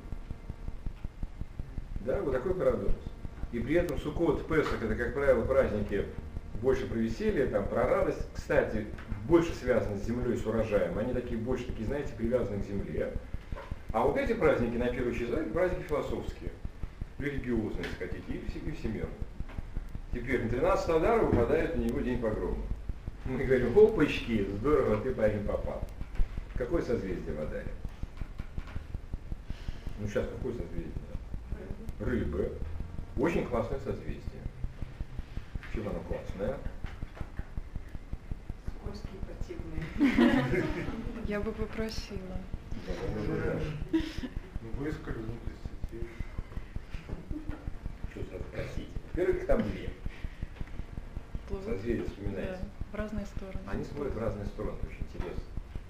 Да, вот такой парадокс. И при этом Суккот, Песах, это, как правило, праздники больше про веселье, там, про радость. Кстати, больше связаны с землей, с урожаем. Они больше такие, знаете, привязаны к земле. А вот эти праздники на первую число, это праздники философские, религиозные, если хотите, и всемирные. Теперь на 13 Адара выпадает на него день погрома. Мы говорим, опачки, здорово, ты парень попал. Какое созвездие в Адаре? Ну сейчас какое созвездие? Рыбы. Очень классное созвездие. Чем оно классное? Скользкие, противные. Я бы попросила. Выскользнуть из сетей. Что сразу просить? Во-первых, их там две. Плывут. Созвездие вспоминайте. Да, в разные стороны. Они смотрят в разные стороны, очень интересно.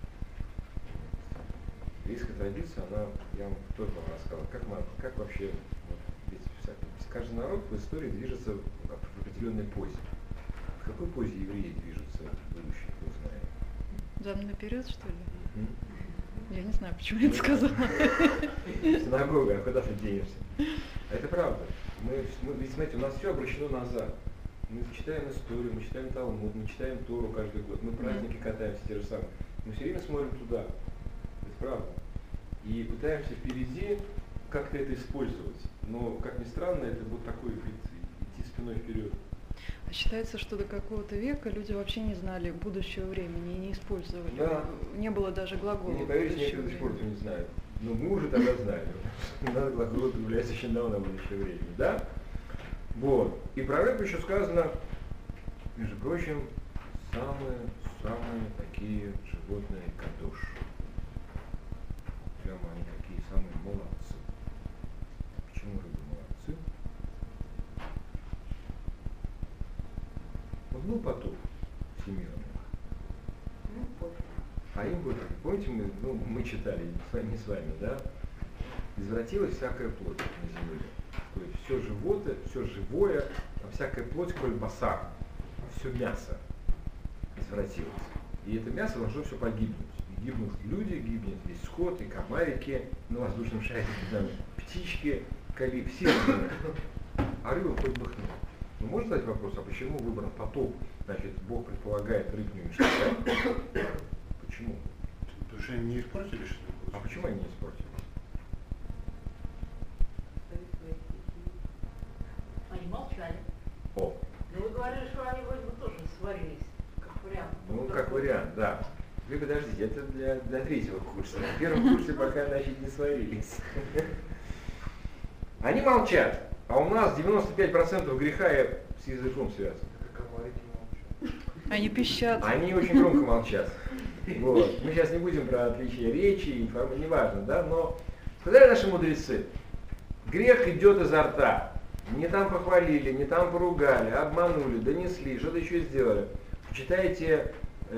Еврейская традиция, она, я вам тоже вам рассказал, как вообще, вот, ведь каждый народ в истории движется в определенной позе. В какой позе евреи движутся в будущем, вы знаете? Задом наперед, что ли? М? Я не знаю, почему я это сказала. Синагога, а куда ты денешься? А это правда. Ведь смотрите, у нас все обращено назад. Мы читаем историю, мы читаем Талмуд, мы читаем Тору каждый год, мы праздники катаемся те же самые. Мы все время смотрим туда. Это правда. И пытаемся впереди как-то это использовать. Но, как ни странно, это вот такой вид идти спиной вперед. А считается, что до какого-то века люди вообще не знали будущего времени и не использовали. Да. Не было даже глагола Не поверите, будущего некоторые до сих пор времени. не знают. Но мы уже тогда знали. Надо глагол появляется очень давно в будущее время. Да? Вот. И про рыбу еще сказано, между прочим, самые такие животные кадош. Прямо они такие самые молодцы. Почему рыбы молодцы? Вот был потоп всемирный. Ну, пофиг. А им вот, помните, мы читали не с вами, да? Извратилась всякая плоть на земле. То есть все живое, а всякая плоть, коль басар, все мясо извратилось. И это мясо должно все погибнуть. И гибнут люди, гибнет весь скот, и комарики на воздушном шаре, там, птички, кали, все гибнут. А рыба хоть бы хну. Ну, можно задать вопрос, а почему выбран потоп? Значит, Бог предполагает рыб не уничтожать. Почему? Потому что они не испортили, что ли? А почему они не испортились? Они молчали. О, Но вы говорили, что они вроде бы тоже сварились, как вариант. ну как вариант, да. Вы подождите, это для третьего курса. На первом курсе пока, значит, не сварились. Они молчат, а у нас 95% греха с языком связано. Это комарики молчат. Они пищат. Они очень громко молчат. Вот. Мы сейчас не будем про отличие речи, информации, неважно, да, но сказали наши мудрецы, грех идет изо рта. Не там похвалили, не там поругали, обманули, донесли, что-то еще сделали. Почитайте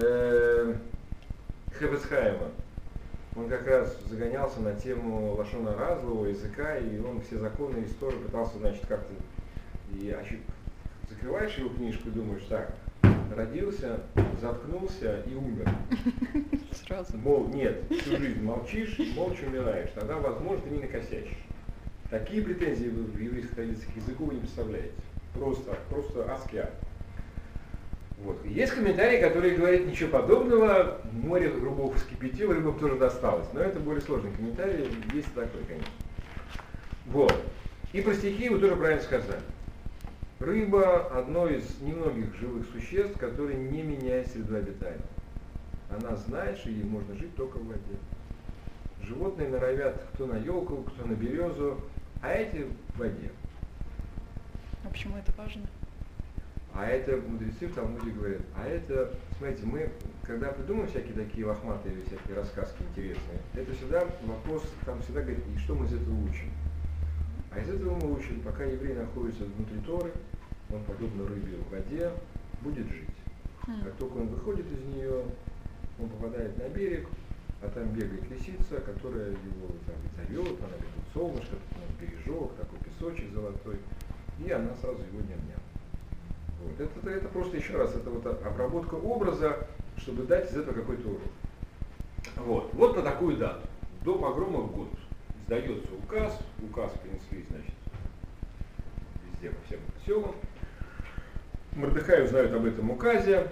Хефец Хаима. Он как раз загонялся на тему лашон ара, злого языка, и он все законы из Торы пытался, значит, как-то... Закрываешь его книжку и думаешь, так, родился, заткнулся и умер. Сразу. Мол, нет, всю жизнь молчишь, молча умираешь, тогда, возможно, ты не накосячишь. Такие претензии в еврейской традиции к языку вы не представляете. Просто адский ад. Вот. Есть комментарии, которые говорят ничего подобного, море рыбов вскипятило, рыбам тоже досталось. Но это более сложный комментарий, есть такой, конечно. Вот. И про стихии вы тоже правильно сказали. Рыба – одно из немногих живых существ, которые не меняет среду обитания. Она знает, что ей можно жить только в воде. Животные норовят кто на елку, кто на березу, а эти в воде. А почему это важно? А это мудрецы в Талмуде говорят. А это, смотрите, мы, когда придумываем всякие такие лохматые, всякие рассказки интересные, это всегда вопрос, там всегда говорит, и что мы из этого учим? А из этого мы учим, пока еврей находится внутри Торы, он, подобно рыбе в воде, будет жить. Как только он выходит из нее, он попадает на берег, а там бегает лисица, которая его там зовет, она говорит, солнышко, бережок, такой песочек золотой, и она сразу его ням-ням. Вот. Это просто еще раз, это вот обработка образа, чтобы дать из этого какой-то урок. Вот на такую дату, до погрома в год, издается указ принесли, значит, везде, по всем селам. Мордехай узнает об этом указе,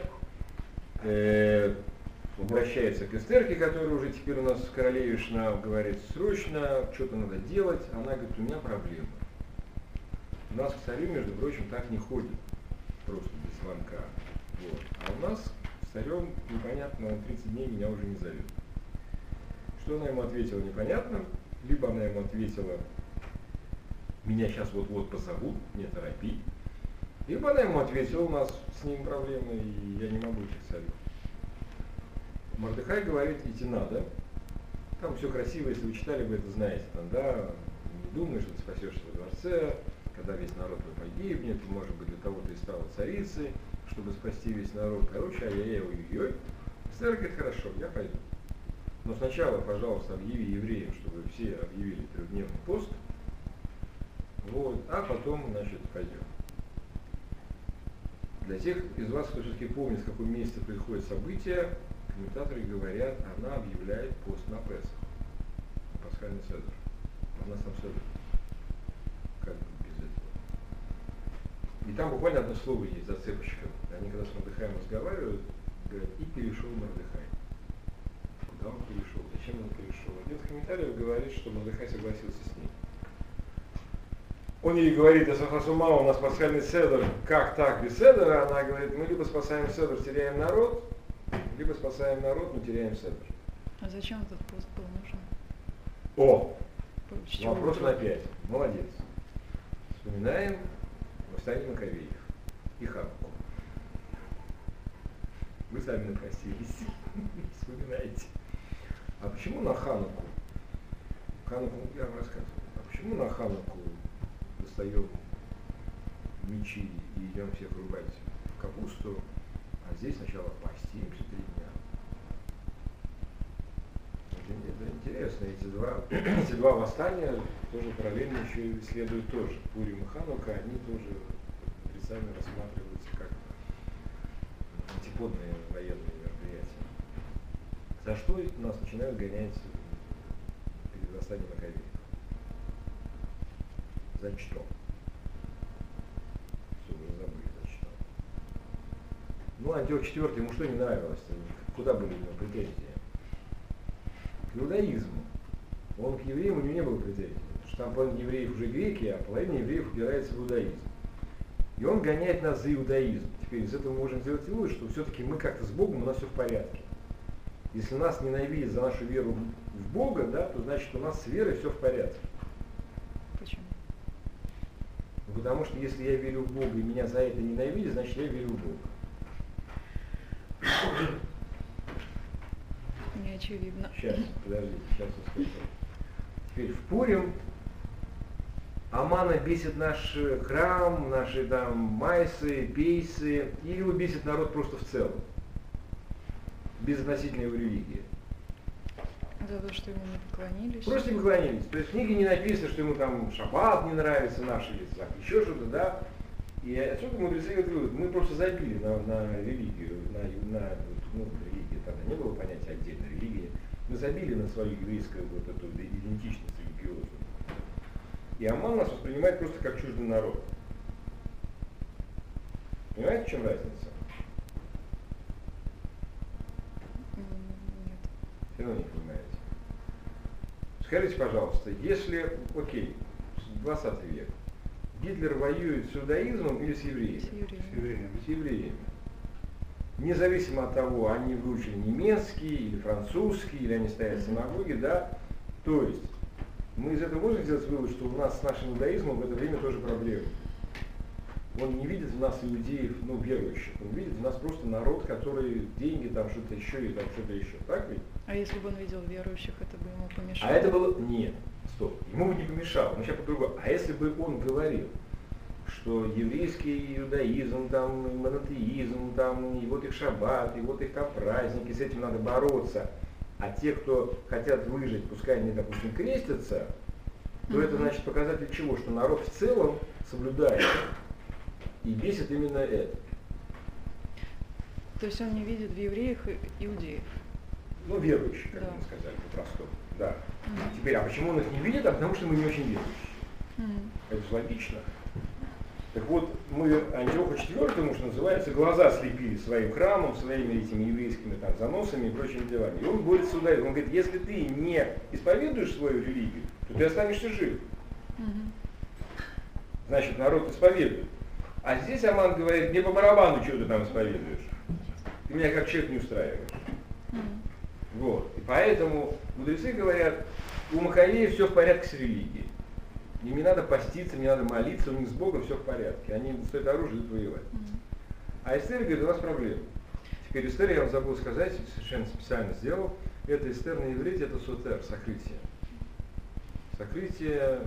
обращается к Эстерке, которая уже теперь у нас королевишна, говорит, срочно, что-то надо делать. Она говорит, у меня проблемы. У нас к царю, между прочим, так не ходит, просто без звонка. Вот. А у нас с царем непонятно, 30 дней меня уже не зовет. Что она ему ответила, непонятно. Либо она ему ответила, меня сейчас вот-вот позовут, не торопи. Либо она ему ответила, у нас с ним проблемы, и я не могу идти к царю. Мордехай говорит, идти надо. Там все красиво, если вы читали, вы это знаете. Там, да, не думай, что ты спасешься во дворце, когда весь народ твой погибнет, может быть, для того ты и стала царицей, чтобы спасти весь народ. Короче, ой-ой-ой. Эстер говорит, хорошо, я пойду. Но сначала, пожалуйста, объяви евреям, чтобы все объявили трехдневный пост. Вот, а потом, значит, пойдем. Для тех из вас, кто все-таки помнит, в каком месте происходит событие, комментаторы говорят, она объявляет пост на Песах, пасхальный седр. У нас там седр. Как без этого? И там буквально одно слово есть, зацепочка. Они когда с Мордехаем разговаривают, говорят, и перешел Мордехай. Куда он перешел? Зачем он перешел? Один из комментариев говорит, что Мордехай согласился с ним. Он ей говорит, я сошла с ума, у нас пасхальный седр, как так без седра? Она говорит, мы либо спасаем седр, теряем народ, либо спасаем народ, но теряем седр. А зачем этот пост был нужен? О! С чего Вопрос вдруг? на 5. Молодец. Вспоминаем восстание Маковеев и Хануку. Вы сами напросились. Вспоминаете. А почему на Хануку? Хануку, я вам рассказываю. А почему на Хануку достаем мечи и идем всех рубать в капусту, а здесь сначала постимся 3 дня? Это интересно, эти два восстания тоже параллельно еще исследуют тоже. Пурим и Ханука, они тоже отрицательно рассматриваются как антиподные военные мероприятия. За что нас начинают гонять перед восстанием Маковеев? За что? Все, уже забыли, за что. Ну, Антиох IV, ему что не нравилось-то? Куда были у него претензии? К иудаизму. Он к евреям, у него не было претензий. Потому что там половина евреев уже греки, а половина евреев упирается в иудаизм. И он гоняет нас за иудаизм. Теперь из этого мы можем сделать вывод, что все-таки мы как-то с Богом, у нас все в порядке. Если нас ненавидят за нашу веру в Бога, да, то значит у нас с верой все в порядке. Почему? Потому что если я верю в Бога и меня за это ненавидят, значит я верю в Бога. Не очевидно. Сейчас, подождите, сейчас я скажу. Теперь в Пурим Амана бесит наш храм, наши там майсы, пейсы, или его бесит народ просто в целом, безотносительно его религии. За то, что ему не поклонились. Просто не поклонились. То есть в книге не написано, что ему там шаббат не нравится, наши лица, еще что-то, да. И отсюда мудрецы говорят, вывод, мы просто забили на религию, религия, тогда не было понятия отдельной религии. Мы забили на свою еврейскую вот эту идентичность религиозную. И Аман нас воспринимает просто как чуждый народ. Понимаете, в чем разница? Нет. Все равно не понимаете. Скажите, пожалуйста, если, окей, 20 век, Гитлер воюет с иудаизмом или с евреями? С евреями. С евреями. Независимо от того, они выучили немецкий или французский, или они стоят в синагоге, да, то есть мы из этого можем сделать вывод, что у нас с нашим иудаизмом в это время тоже проблемы. Он не видит в нас иудеев, верующих, он видит в нас просто народ, который деньги, там что-то еще и там что-то еще, так ведь? А если бы он видел верующих, это бы ему помешало? А это было, нет, стоп, ему бы не помешало, но сейчас по-другому. А если бы он говорил, что еврейский иудаизм, там, монотеизм, там, и вот их шаббат, и вот их там праздники, с этим надо бороться, а те, кто хотят выжить, пускай они, допустим, крестятся, то это значит показатель чего? Что народ в целом соблюдает и бесит именно это. То есть он не видит в евреях иудеев? Верующих, как Да. мы сказали, по-простому. Да. Теперь, а почему он их не видит? А потому что мы не очень верующие. Это же логично. Так вот, мы Антиоху IV, что называется, глаза слепили своим храмом, своими этими еврейскими там заносами и прочими делами. И он борется с ударом. Он говорит, если ты не исповедуешь свою религию, то ты останешься жив. Значит, народ исповедует. А здесь Аман говорит, мне по барабану, что ты там исповедуешь. Ты меня как человек не устраиваешь. Вот. И поэтому мудрецы говорят, у Маккавеев все в порядке с религией. Им не надо поститься, не надо молиться, у них с Богом все в порядке. Они достают оружие и идут воевать. А Эстер говорит, у вас проблема. Теперь Эстер, я вам забыл сказать, совершенно специально сделал, это Эстер на иврите, это сотер, сокрытие. Сокрытие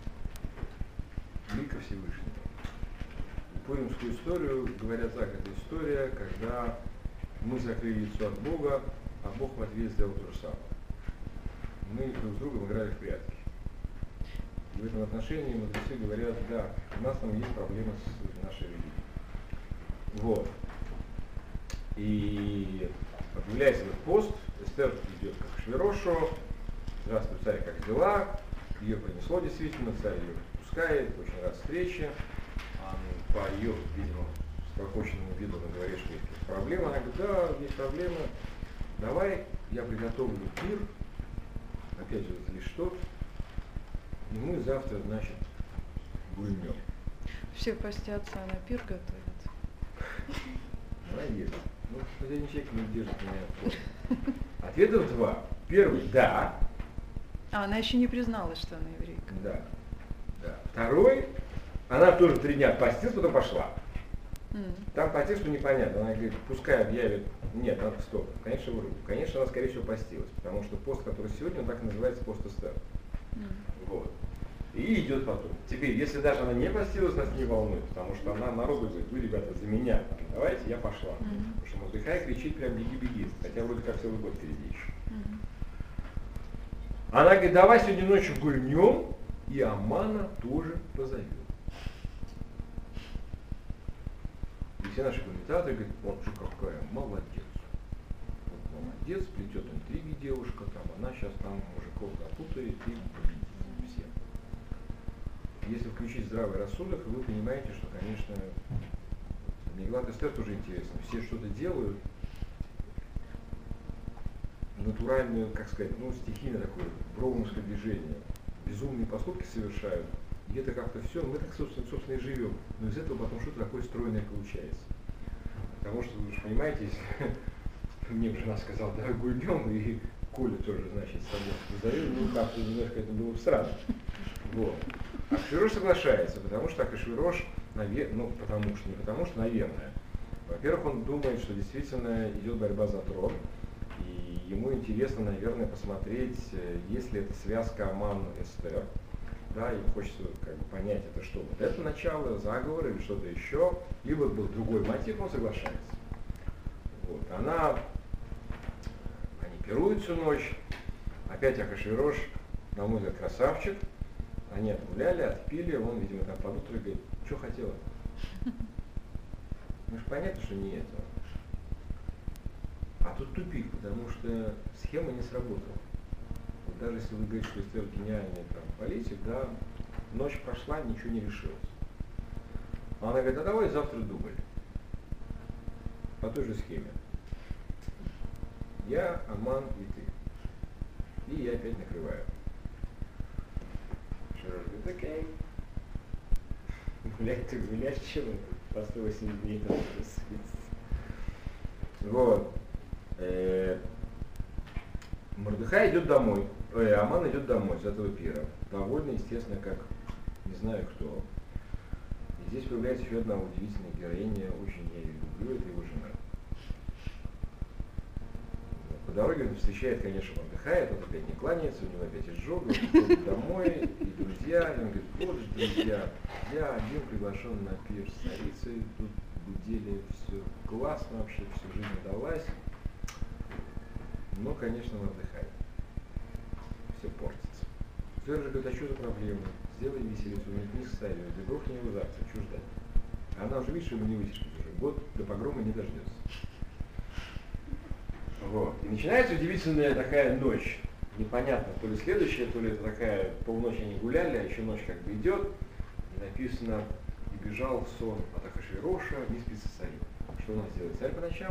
лика Всевышнего. Пуримскую историю говорят так, это история, когда мы закрыли лицо от Бога, а Бог в ответ сделал то же самое. Мы друг с другом играли в прятки. И в этом отношении мудрецы говорят, да, у нас там есть проблемы с нашей религией. Вот. И объявляется этот пост, Эстер идет как Швирошу, здравствуй, царь, как дела? Ее принесло действительно, царь ее пускает, очень рад встрече. По ее, видимо, спокойному виду он говорит, что есть проблема. Она говорит, да, есть проблема, давай я приготовлю пир, опять же, лишь что, и мы завтра, значит, гульнем. Все постятся, а на пир готовят. Молодец. Ну, один человек не держит меня в форме. Ответов два. Первый – да. А, она еще не призналась, что она еврейка. Да. Да. Второй – она тоже 3 дня постилась, потом пошла. Там по тексту непонятно. Она говорит, пускай объявит. Нет, надо стоп. Конечно, вру. Конечно, она, скорее всего, постилась. Потому что пост, который сегодня, он так и называется пост Эстер. Вот. И идет потом. Теперь, если даже она не постилась, нас не волнует. Потому что она народу говорит, вы, ребята, за меня. Давайте, я пошла. Потому что Мордехай кричит прям беги-беги. Хотя вроде как целый год впереди еще. Она говорит, давай сегодня ночью гульнем, и Амана тоже позовет. И все наши комментаторы говорят, вот же какая молодец. Вот молодец, плетет интриги девушка, там, она сейчас там мужиков запутает и победит всех. Если включить здравый рассудок, вы понимаете, что, конечно, Мегалат Эстер тоже интересно. Все что-то делают, натуральное, как сказать, ну, стихийное такое, броуновское движение, безумные поступки совершают. И это как-то все, мы так, собственно, и живем. Но из этого потом что-то такое стройное получается. Потому что, вы же понимаете, если мне жена сказала, давай гульнем, и Коля тоже, значит, с тобой позовет, ну, как-то немножко это было бы странно. Вот. А Ахашвирош соглашается, потому что Ахашвирош, ну, потому что, наверное, во-первых, он думает, что действительно идет борьба за трон, и ему интересно, наверное, посмотреть, есть ли эта связка Аман-Эстер. Да, им хочется как бы понять, это что, вот это начало, заговор или что-то еще, либо был другой мотив, он соглашается. Вот. Они пируют всю ночь, опять Ахашвирош, на мой взгляд, красавчик, они отгуляли, отпили, он, видимо, там под утро говорит, что хотела? Ну, понятно, что не это. А тут тупик, потому что схема не сработала. Даже если вы говорите, что Эстер гениальный там, политик, да, ночь прошла, ничего не решилось. А она говорит, а давай завтра думали. По той же схеме. Я, Аман и ты. И я опять накрываю. Широш говорит, окей. Гулять ты гулять, чем по 108 дней там вот. Мордехай идет домой. Аман идет домой с этого пира. Довольно, естественно, как не знаю кто. И здесь появляется еще одна удивительная героиня, очень я ее люблю, это его жена. По дороге он встречает, конечно, Мордехая, тот опять не кланяется, у него опять изжога, он приходит домой, и друзья, и он говорит, вот же, друзья, я один приглашен на пир с царицей, тут гудели, все классно вообще, всю жизнь удалась. Но, конечно, Мордехай. Все портится. Эстер же говорит, а что за проблема? Сделай виселицу, не ставили, да грохни его завтра, чего ждать? А она уже, видишь, его не вытерпит уже. Год до погрома не дождется. Вот. И начинается удивительная такая ночь. Непонятно, то ли следующая, то ли это такая полночь они гуляли, а еще ночь как бы идет. И написано, и сбежал в сон от Ахашвироша, не спится царь. Что у нас делает царь по ночам?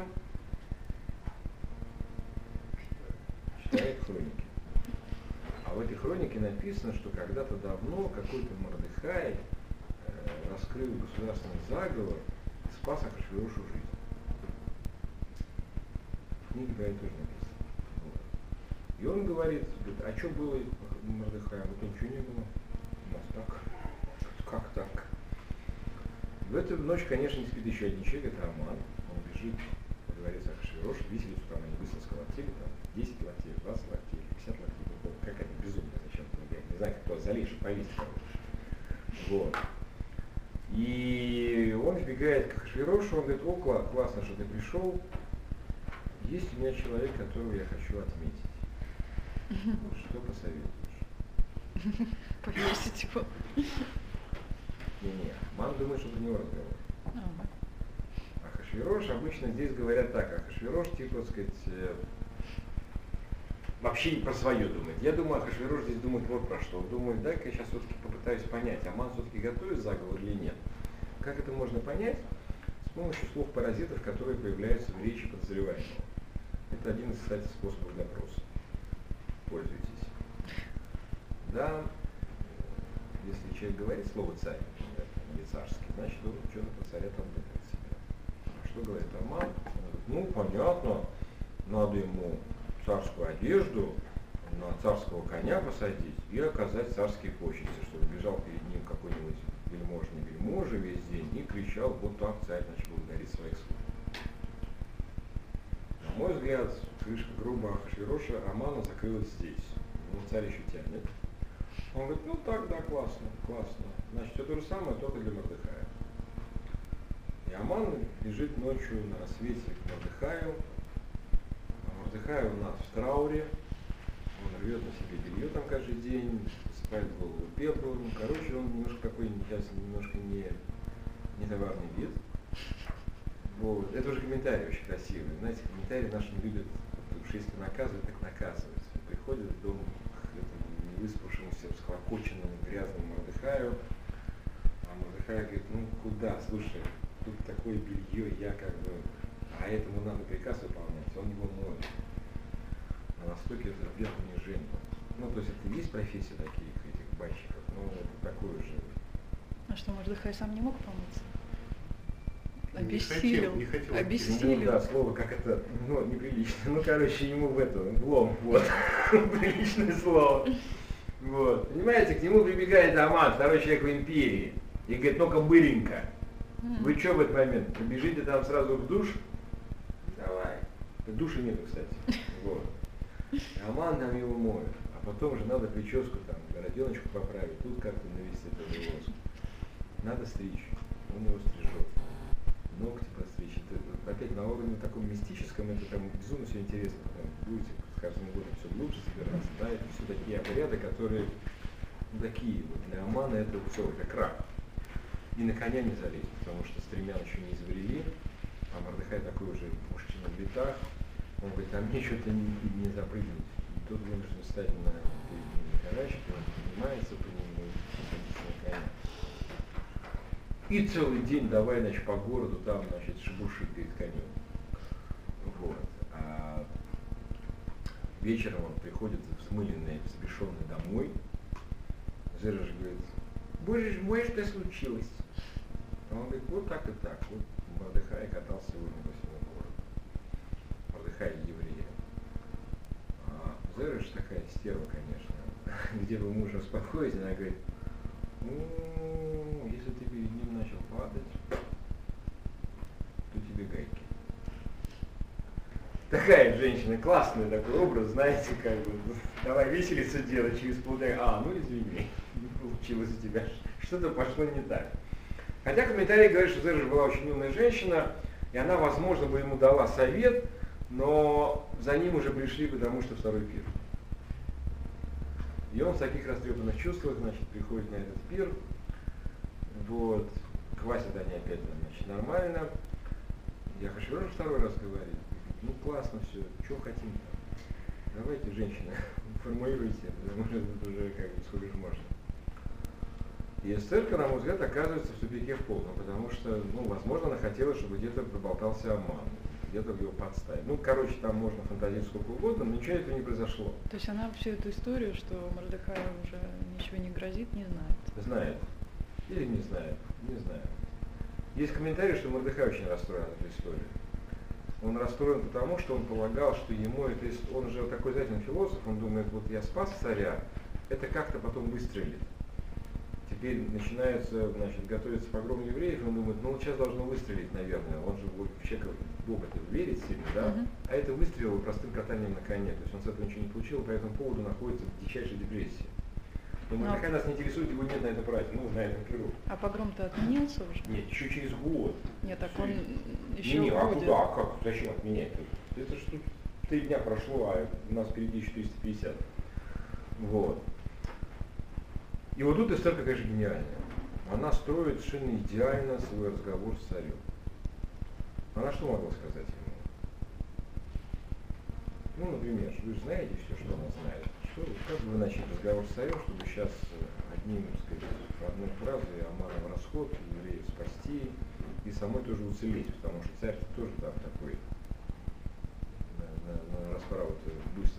Читает хроники. А в этой хронике написано, что когда-то давно какой-то Мордехай раскрыл государственный заговор и спас Ахашвирошу жизнь. В книге про это тоже написано. Вот. И он говорит, а что было Мордехай? Вот ничего не было. У нас так. Как так? В эту ночь, конечно, не спит еще один человек, это Аман. Он бежит во дворец Ахашвироша, виселицу там они быстро сколотили, там 10 локтей, 20 локтей, 50 локтей. Какая-то безумная зачем не знаю, как кто залишь, повесит кого-то. Вот. И он вбегает к Ахашвирошу, он говорит, о, классно, что ты пришел. Есть у меня человек, которого я хочу отметить. Что посоветуешь? Повесить его. Не-не, Аман думает, что про него разговор. Ахашвирош обычно здесь говорят так, Ахашвирош, типа, так сказать, вообще не про свое думает. Я думаю, Ахашвирош здесь думает вот про что. Он думает, дай-ка я сейчас все-таки попытаюсь понять, Аман все-таки готовит заговор или нет. Как это можно понять? С помощью слов-паразитов, которые появляются в речи подозреваемого. Это один из, кстати, способов допроса. Пользуйтесь. Да, если человек говорит слово царь, например, или царский, значит он что-то про царя там думает себе. А что говорит Аман? Он говорит, ну понятно, надо ему царскую одежду, на царского коня посадить и оказать царские почести, чтобы бежал перед ним какой-нибудь вельможа весь день и кричал, вот так царь, значит, благодарит своих слуг. На мой взгляд, крышка грубо Ахашвироша Амана закрылась здесь. Ну, царь еще тянет. Он говорит, ну так, да, классно, классно. Значит, все то же самое, только для Мордехая. И Аман бежит ночью на рассвете к Мордехаю. Мордехай у нас в трауре, он рвет на себе белье там каждый день, спает голову пеплом. Короче, он немножко такой, сейчас немножко не товарный вид. Вот. Это уже комментарий очень красивый. Знаете, комментарии наши не любят, уж если наказывают, так наказываются. Приходят в дом к невыспавшемуся, всхлокоченному, грязному Мордехаю, а Мордехай говорит, ну куда, слушай, тут такое белье, я как бы... А этому надо приказ выполнять, он его моет. На Востоке это верх унижения. Ну, то есть это и есть профессия таких этих банщиков, но это такое же. А что, Мордехай сам не мог помыться? Не Обессилел. хотел. Обессилел. Ну, да, слово как это, ну, неприлично. Ну, короче, ему в это, в лом, вот. Приличное слово. Вот. Понимаете, к нему прибегает Аман, второй человек в империи, и говорит, ну-ка, быренько, вы что в этот момент? Побежите там сразу в душ? Давай. Души нету, кстати. Вот. И Аман нам его моет. А потом уже надо прическу там, бороденочку поправить, тут как-то навести этот волос. Надо стричь. Он его стрижет. Ногти подстричь. Это опять на уровне таком мистическом, это там безумно все интересно. Там будете с каждым годом все глубже собираться. Да, это все такие обряды, которые ну, такие. Вот для Амана это все, это крах. И на коня не залезть, потому что стремян еще не изобрели, а Мордехай такой уже мужчина в летах. Он говорит, а мне что-то не запрыгнуть. И тут вынужден встать на карачки, он поднимается по нему и садится на коня. И целый день давай, значит, по городу там, значит, шебуршить перед конем. Вот. А вечером он приходит взмыленный, взбешенный домой. Зерж говорит, боже мой, что случилось? А он говорит, вот так и так. Вот Мордехай катался сегодня по всему городу. Мордехай еврея. А Зерж такая стерва, конечно. Где бы мужа успокоить, она говорит, ну, если ты перед ним начал падать, то тебе гайки. Такая женщина, классный такой образ, знаете, как бы, давай веселиться делать через полдня. А, ну извини, не получилось у тебя, что-то пошло не так. Хотя комментарий говорит, что Зерж была очень умная женщина, и она, возможно, бы ему дала совет, но за ним уже пришли, потому что второй пир. И он в таких растрепанных чувствах, значит, приходит на этот пир, вот, квасят они опять, значит, нормально. Я Ахашвирош второй раз говорит, ну классно все, что хотим там. Давайте, женщина, формулируйте, потому что это уже как бы сколько же можно. И Эстер, на мой взгляд, оказывается в тупике в полном, потому что, ну, возможно, она хотела, чтобы где-то проболтался Аман, где-то его подставить. Ну, короче, там можно фантазировать сколько угодно, но ничего этого не произошло. То есть она всю эту историю, что Мордехаю уже ничего не грозит, не знает. Знает. Или не знает, не знаю. Есть комментарий, что Мордехай очень расстроен этой историей. Он расстроен потому, что он полагал, что ему это, он же такой, знаете, философ, он думает, вот я спас царя, это как-то потом выстрелит. Теперь начинается, значит, готовится погром евреев, он думает, ну вот сейчас должно выстрелить, наверное. Он же в человека, в Бога-то верит сильно, да? А это выстрелило простым катанием на коне. То есть он с этого ничего не получил, по этому поводу находится в дичайшей депрессии. Но Мордехай нас не интересует, его нет на этом празднике, ну, на этом Пуру. А погром-то отменился уже? Нет, еще через год. Нет, так он еще Не, а будет. куда, а как, зачем отменять-то? Это ж тут 3 дня прошло, а у нас впереди еще 350. Вот. И вот тут Эстер, конечно, гениальная. Она строит совершенно идеально свой разговор с царем. Она что могла сказать ему? Ну, например, вы же знаете все, что она знает. Что, как бы вы начали разговор с царем, чтобы сейчас одним, так сказать, одной фразой Амана в расход, евреев спасти и самой тоже уцелеть, потому что царь тоже там такой на расправу-то быстро.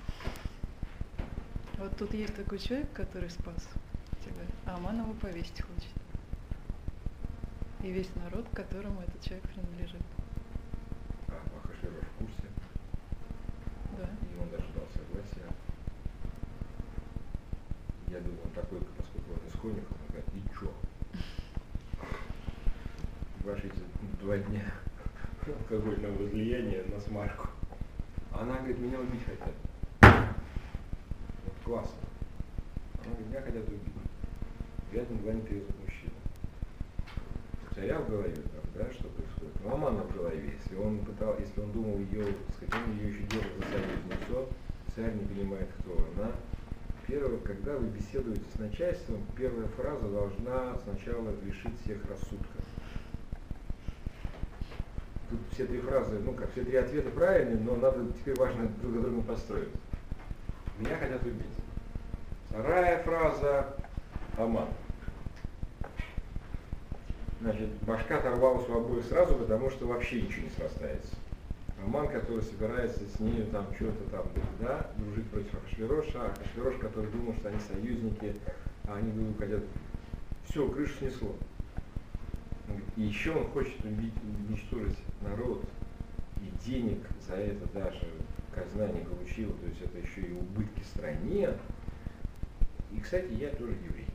Вот тут есть такой человек, который спас тебя, а Аман его повесить хочет. И весь народ, которому этот человек принадлежит. А Ахашвирош в курсе, Да. и он даже дал согласие. Я думаю, он такой, поскольку он из конюхов, он говорит, и чё? Ваши эти 2 дня алкогольного возлияния на смарку. Она говорит, меня убить хотят. Вот классно. Она говорит, меня хотят убить. Взять на 2 нетрезвых мужчин. У царя в голове, там, да, что происходит? Ну, Амана в голове. Если он думал ее, так сказать, он ее еще держит за союзницу, царь не понимает, кто она. Первое, когда вы беседуете с начальством, первая фраза должна сначала лишить всех рассудка. Тут все 3 фразы, ну как, все 3 ответа правильные, но надо теперь важно друг за другом построить. Меня хотят убить. Вторая фраза Аман. Значит, башка оторвалась у обоих сразу, потому что вообще ничего не срастается. Аман, который собирается с ней там что-то там, да, дружить против Ахашвироша, а Ахашвирош, который думал, что они союзники, а они вдруг хотят, все, крышу снесло. И еще он хочет уничтожить народ, и денег за это даже казна не получила, то есть это еще и убытки стране. И, кстати, я тоже еврей.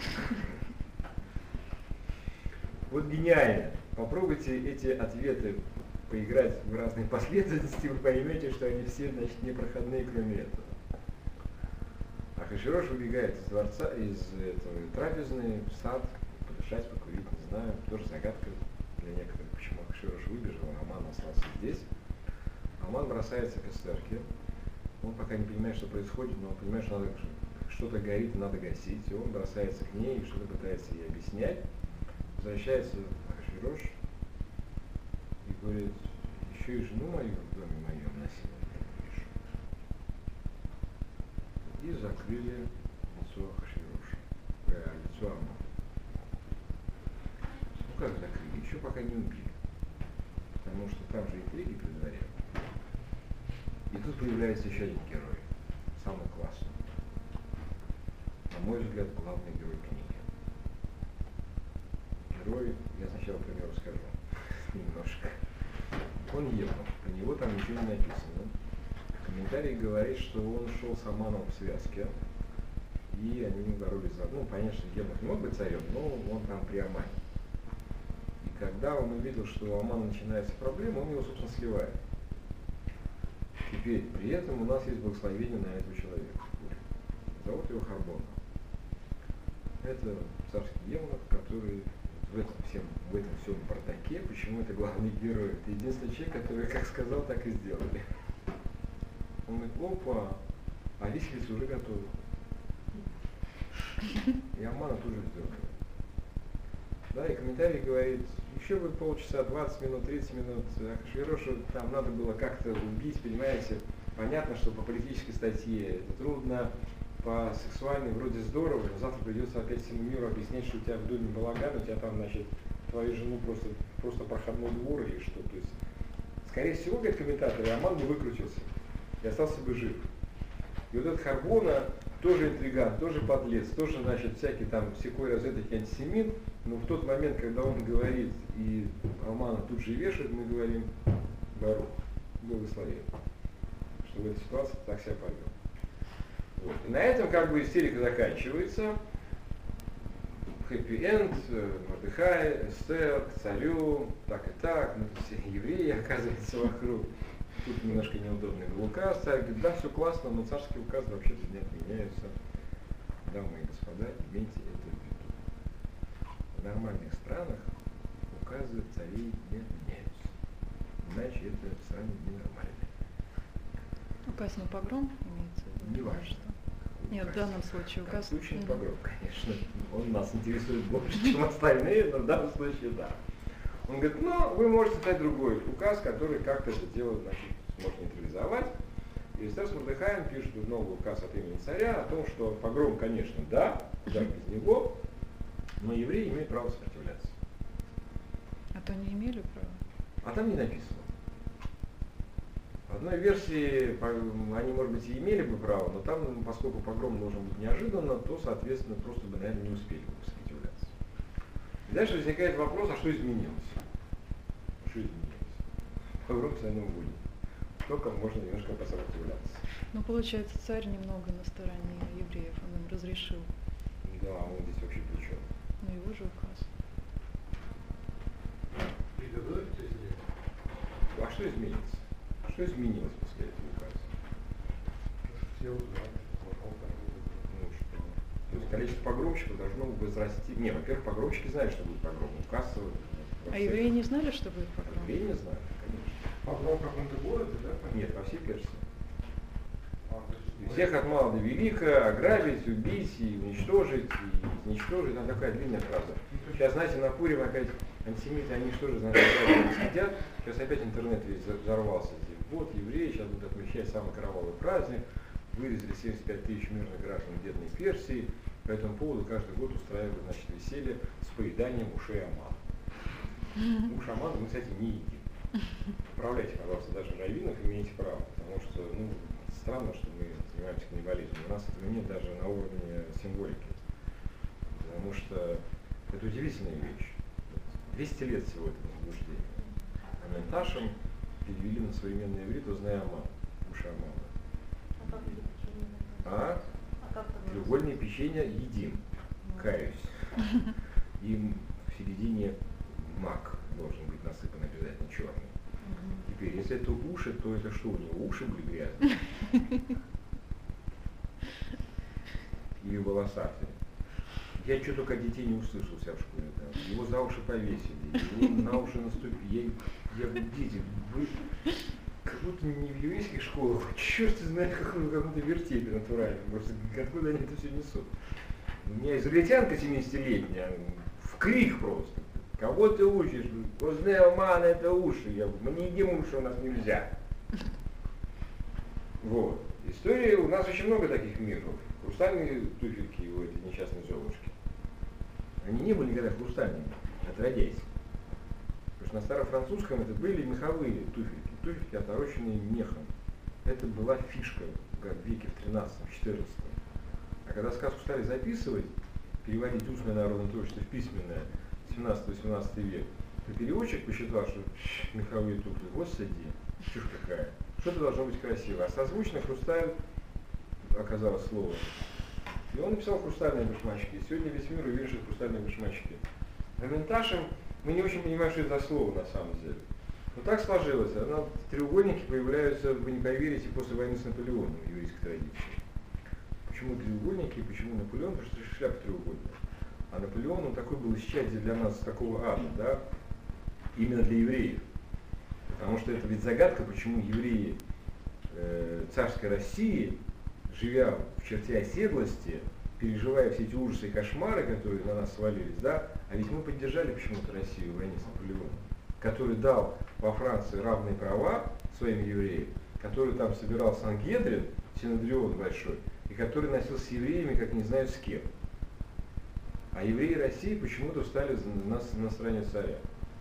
Вот гениально. Попробуйте эти ответы поиграть в разные последовательности, вы поймете, что они все, значит, непроходные, кроме этого. Ахашвирош выбегает из дворца, из этого трапезной, в сад, подышать, покурить, не знаю, тоже загадка для некоторых, почему Ахашвирош выбежал, а Аман остался здесь. Аман бросается к Эстерке, он пока не понимает, что происходит, но он понимает, что что-то горит, надо гасить, и он бросается к ней и что-то пытается ей объяснять. Возвращается Ахашвирош и говорит, еще и жену мою в доме моем насильно не И закрыли лицо Ахашвироша, лицо Амана. Ну как закрыли? Еще пока не убили. Потому что там же интриги при дворе. И тут появляется еще один герой, самый классный. На мой взгляд, главный герой книги. Герой, я сначала про него расскажу немножко. Он Евнух, про него там ничего не написано. Комментарий говорит, что он шел с Аманом в связке, и они боролись за... Ну, понятно, что Евнух не мог быть царем, но он там при Амане. И когда он увидел, что у Амана начинается проблема, он его, собственно, сливает. Теперь, при этом у нас есть благословение на этого человека. Зовут его Харбона. Это царский евнух, который в этом всем бардаке, почему это главный герой, это единственный человек, который как сказал, так и сделали. Он говорит, опа, а виселица уже готова. И Амана тоже сделали. Да, и комментарий говорит, еще бы полчаса, 20 минут, 30 минут, Ахашвирошу там надо было как-то убить, понимаете, понятно, что по политической статье это трудно, по сексуальной вроде здорово, но завтра придется опять всему миру объяснять, что у тебя в доме балаган, у тебя там, значит, твою жену просто проходной двор или что. То есть, скорее всего, говорят комментаторы, Оман бы выкрутился и остался бы жив. И вот этот Харбона тоже интригант, тоже подлец, тоже, значит, всякий там секой розеток антисемит, но в тот момент, когда он говорит и Омана тут же вешают, мы говорим, Барух, благословен, что в этой ситуации так себя повел. Вот. И на этом как бы истерика заканчивается. Хэппи-энд, Мордехай, Эстер, к царю, так и так, ну, все евреи, оказывается, вокруг. Тут немножко неудобный был указ. Царь говорит, да, все классно, но царские указы вообще-то не отменяются. Дамы и господа, имейте это в виду. В нормальных странах указы царей не отменяются. Иначе это страны ненормальные. Указ на погром имеется в виду? Не важно. Нет, в данном случае указ... В случае погром, конечно. Он нас интересует больше, чем остальные, но в данном случае да. Он говорит, ну, вы можете дать другой указ, который как-то это дело, значит, сможет нейтрализовать. И Эстер с Мордехаем пишут новый указ от имени царя о том, что погром, конечно, да, куда без него, но евреи имеют право сопротивляться. А то не имели права? А там не написано. В одной версии они, может быть, и имели бы право, но там, поскольку погром должен быть неожиданно, то, соответственно, просто бы, наверное, не успели бы сопротивляться. И дальше возникает вопрос, а что изменилось? Что изменилось? Погром все равно будет. Только можно немножко посопротивляться. Ну, получается, царь немного на стороне евреев, он им разрешил. Да, он здесь вообще при чем? Ну, его же указ. Приготовиться сделать. А что изменится? Что изменилось после этого указа? Все узнали, что погром Ну что? То есть количество погромщиков должно возрасти. Не, во-первых, погромщики знают, что будет погром. Указ А евреи не знали, что будет погром? Евреи не знают, конечно. Погром в каком-то городе, да? Нет, во всей Персии. То есть Всех от мала до велика ограбить, убить и уничтожить, и изничтожить. Там такая длинная фраза. Сейчас, знаете, на Пурим опять антисемиты, они что же, значит, сидят. Сейчас опять интернет весь взорвался. Вот евреи сейчас будут отмечать самый кровавый праздник. Вырезали 75 тысяч мирных граждан бедной Персии. По этому поводу каждый год устраивают, значит, веселье с поеданием ушей Амана. Уж Амана мы, кстати, не едим. Управляйте, пожалуйста, даже раввинов имеете право, потому что, ну, странно, что мы занимаемся каннибализмом. У нас этого нет даже на уровне символики. Потому что это удивительная вещь. 200 лет всего этого заблуждения. А Менташем перевели на современный иврит, узная Аман, уши Амана. А как это печенье? А? А как это Треугольные печенья едим, каюсь. Им в середине мак должен быть насыпан обязательно черный. Теперь, если это уши, то это что, у него уши были грязные? Или волосатые? Я что только от детей не услышал себя в школе. Да. Его за уши повесили, его на уши наступили. Я говорю, дети, вы как будто не в еврейских школах, черт знает, каком-то вертепе натуральном. Просто откуда они это все несут? У меня израильтянка 70-летняя, в крик просто. Кого ты учишь? Узне Аман, это уши. Я говорю, мы не едим уши, у нас нельзя. Вот. История, у нас очень много таких мифов. Хрустальные туфельки у этой несчастной Золушки. Они не были никогда хрустальными, отродясь. Потому что на старофранцузском это были меховые туфельки. Туфельки, отороченные мехом. Это была фишка в веке в 13-14. А когда сказку стали записывать, переводить устное народное творчество в письменное, 17-18 век, то переводчик посчитал, что меховые туфли, господи, чушь какая, что-то должно быть красиво. А созвучно хрусталь оказалось слово. И он написал хрустальные башмачки. И сегодня весь мир уверен, что это хрустальные башмачки. Моменташем мы не очень понимаем, что это за слово на самом деле. Но так сложилось. Треугольники появляются, вы не поверите, после войны с Наполеоном в еврейской традиции. Почему треугольники и почему Наполеон? Потому что шляпа треугольная. А Наполеон, он такой был исчадие для нас такого ада, да, именно для евреев. Потому что это ведь загадка, почему евреи царской России, живя в черте оседлости, переживая все эти ужасы и кошмары, которые на нас свалились, да, а ведь мы поддержали почему-то Россию в войне с Наполеоном, который дал во Франции равные права своим евреям, который там собирал Сангедрин, Синодрион большой, и который носился с евреями, как не знаю с кем. А евреи России почему-то встали на стороне царя.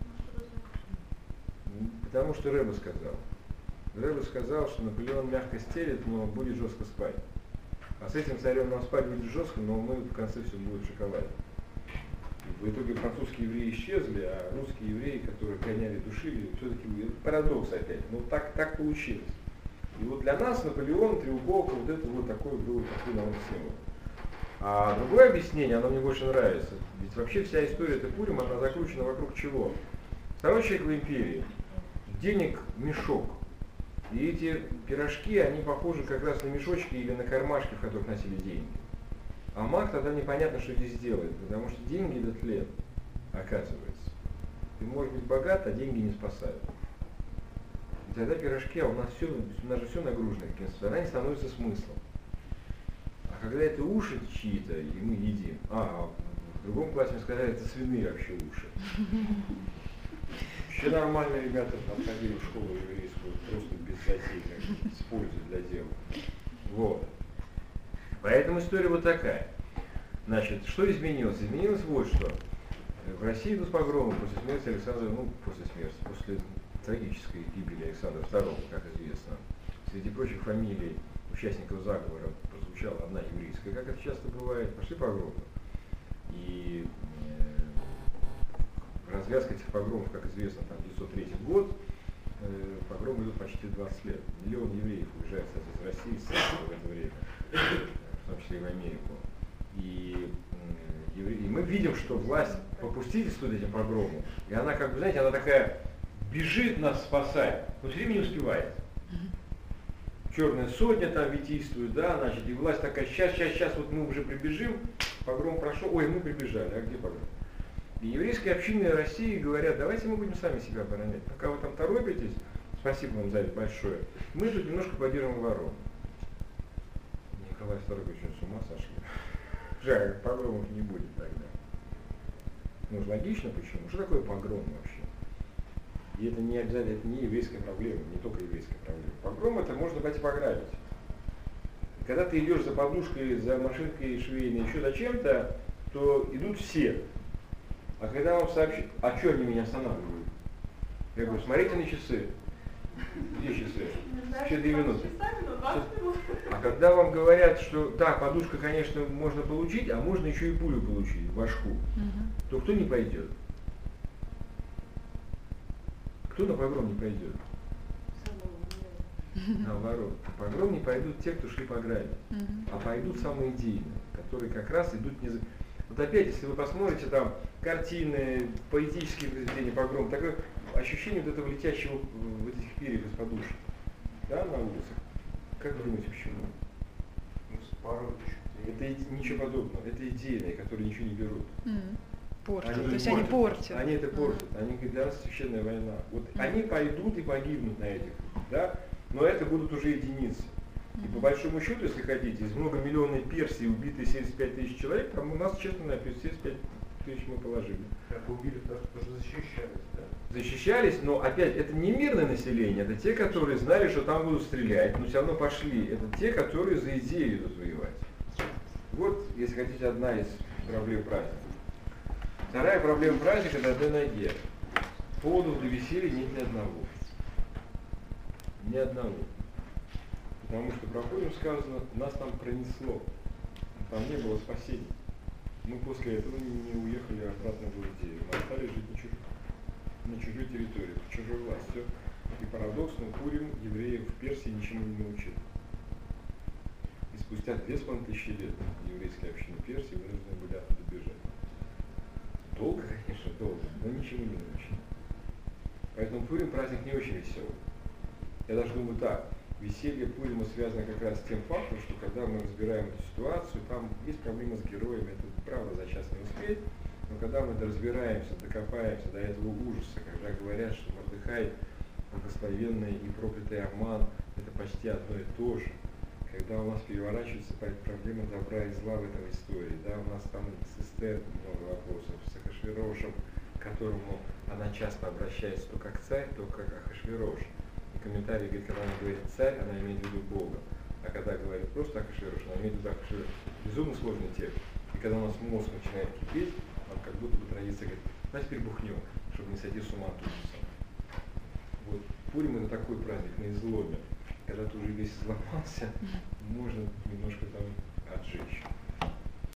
Потому что Рэбе сказал. Рэбе сказал, что Наполеон мягко стелет, но будет жестко спать. А с этим царем нам спать будет жестко, но мы в конце все будет в шоколаде. В итоге французские евреи исчезли, а русские евреи, которые гоняли, душили, все-таки парадокс опять. Но так получилось. И вот для нас Наполеон, треуголка, вот это вот такой был такой народный символ. А другое объяснение, оно мне больше нравится. Ведь вообще вся история этой Пурима, она закручена вокруг чего? Второй человек в империи. Денег мешок. И эти пирожки, они похожи как раз на мешочки или на кармашки, в которых носили деньги. А маг тогда непонятно, что здесь делает, потому что деньги это тлен, оказывается. Ты можешь быть богат, а деньги не спасают. И тогда пирожки, а у нас же все нагружено каким-то, тогда не становится смыслом. А когда это уши чьи-то, и мы едим, в другом классе мне сказали, это свиные вообще уши. Вообще нормальные ребята там ходили в школу еврейскую, просто без затей, с пользой для дела. Вот. Поэтому история вот такая. Значит, что изменилось? Изменилось вот что. В России идут погромы после смерти Александра, после трагической гибели Александра II, как известно. Среди прочих фамилий участников заговора прозвучала одна еврейская, как это часто бывает, пошли погромы. И развязка этих погромов, как известно, там 903 год, погромы идут почти 20 лет. Миллион евреев уезжает, кстати, из России в это время, в том числе и в Америку. И мы видим, что власть попустительствует этим погромам, и она, как бы, знаете, она такая бежит нас спасать, но все время не успевает. Черная сотня там витийствует, да, значит, и власть такая, сейчас, вот мы уже прибежим, погром прошел, ой, мы прибежали, а где погром? И еврейские общины России говорят, давайте мы будем сами себя оборонять. Пока вы там торопитесь, спасибо вам за это большое, мы тут немножко поддержим оборону. Николай II говорит, что с ума сошли. Жаль, погромов не будет тогда. Ну, логично почему? Что такое погром вообще? И это не обязательно, это не еврейская проблема, не только еврейская проблема. Погром это можно пойти пограбить. Когда ты идешь за подушкой, за машинкой швейной, еще за чем-то, то идут все. А когда вам сообщат, а что они меня останавливают? Я говорю, смотрите на часы. Где часы? Еще 2 минуты. А когда вам говорят, что да, подушка, конечно, можно получить, а можно еще и пулю получить в башку, то кто не пойдет? Кто на погром не пойдет? Наоборот. На погром не пойдут те, кто шли пограбить, а пойдут самые идейные, которые как раз идут не за... Вот опять, если вы посмотрите там картины, поэтические произведения погром, такое ощущение вот этого летящего в этих перьях из подушек, да, на улицах. Как вы думаете, почему? Это ничего подобного. Это идейные, которые ничего не берут. Портят. То есть они портят. Они это портят. Они говорят, для нас священная война. Вот они пойдут и погибнут на этих, да, но это будут уже единицы. И по большому счету, если хотите, из многомиллионной Персии убитые 75 тысяч человек, там у нас, честно, на 75 тысяч мы положили. Как убили, потому что защищались, да? Защищались, но опять, это не мирное население, это те, которые знали, что там будут стрелять, но все равно пошли. Это те, которые за идею идут воевать. Вот, если хотите, одна из проблем праздника. Вторая проблема праздника – на одной ноге. Поводов для веселья нет ни одного. Ни одного. Потому что про Пурим сказано, нас там пронесло. Там не было спасения. Мы после этого не уехали обратно в Иудею. Мы остались жить на чужой территории, под чужой властью. И парадоксно, Пурим евреев в Персии ничему не научил. И спустя 2500 лет еврейские общины Персии вынуждены были оттуда бежать. Долго, конечно, долго, но ничему не научил. Поэтому Пурим праздник не очень веселый. Я даже думаю так. Веселье Пурима связано как раз с тем фактом, что когда мы разбираем эту ситуацию, там есть проблема с героями, это правда за час не успеть, но когда мы разбираемся, докопаемся до этого ужаса, когда говорят, что Мордехай, благословенный и проклятый обман, это почти одно и то же, когда у нас переворачивается проблема добра и зла в этой истории, да, у нас там с Эстер много вопросов, с Ахашвирошем, к которому она часто обращается то как царь, то как Ахашвирош. Комментарий говорит, когда она говорит царь, она имеет в виду Бога. А когда говорит просто акашируш, она имеет в виду акашируш безумно сложный текст. И когда у нас мозг начинает кипеть, он как будто бы традиция говорит, давай теперь бухнем, чтобы не сойти с ума тут же сам. Вот Пурим это такой праздник на изломе, когда ты уже весь сломался, можно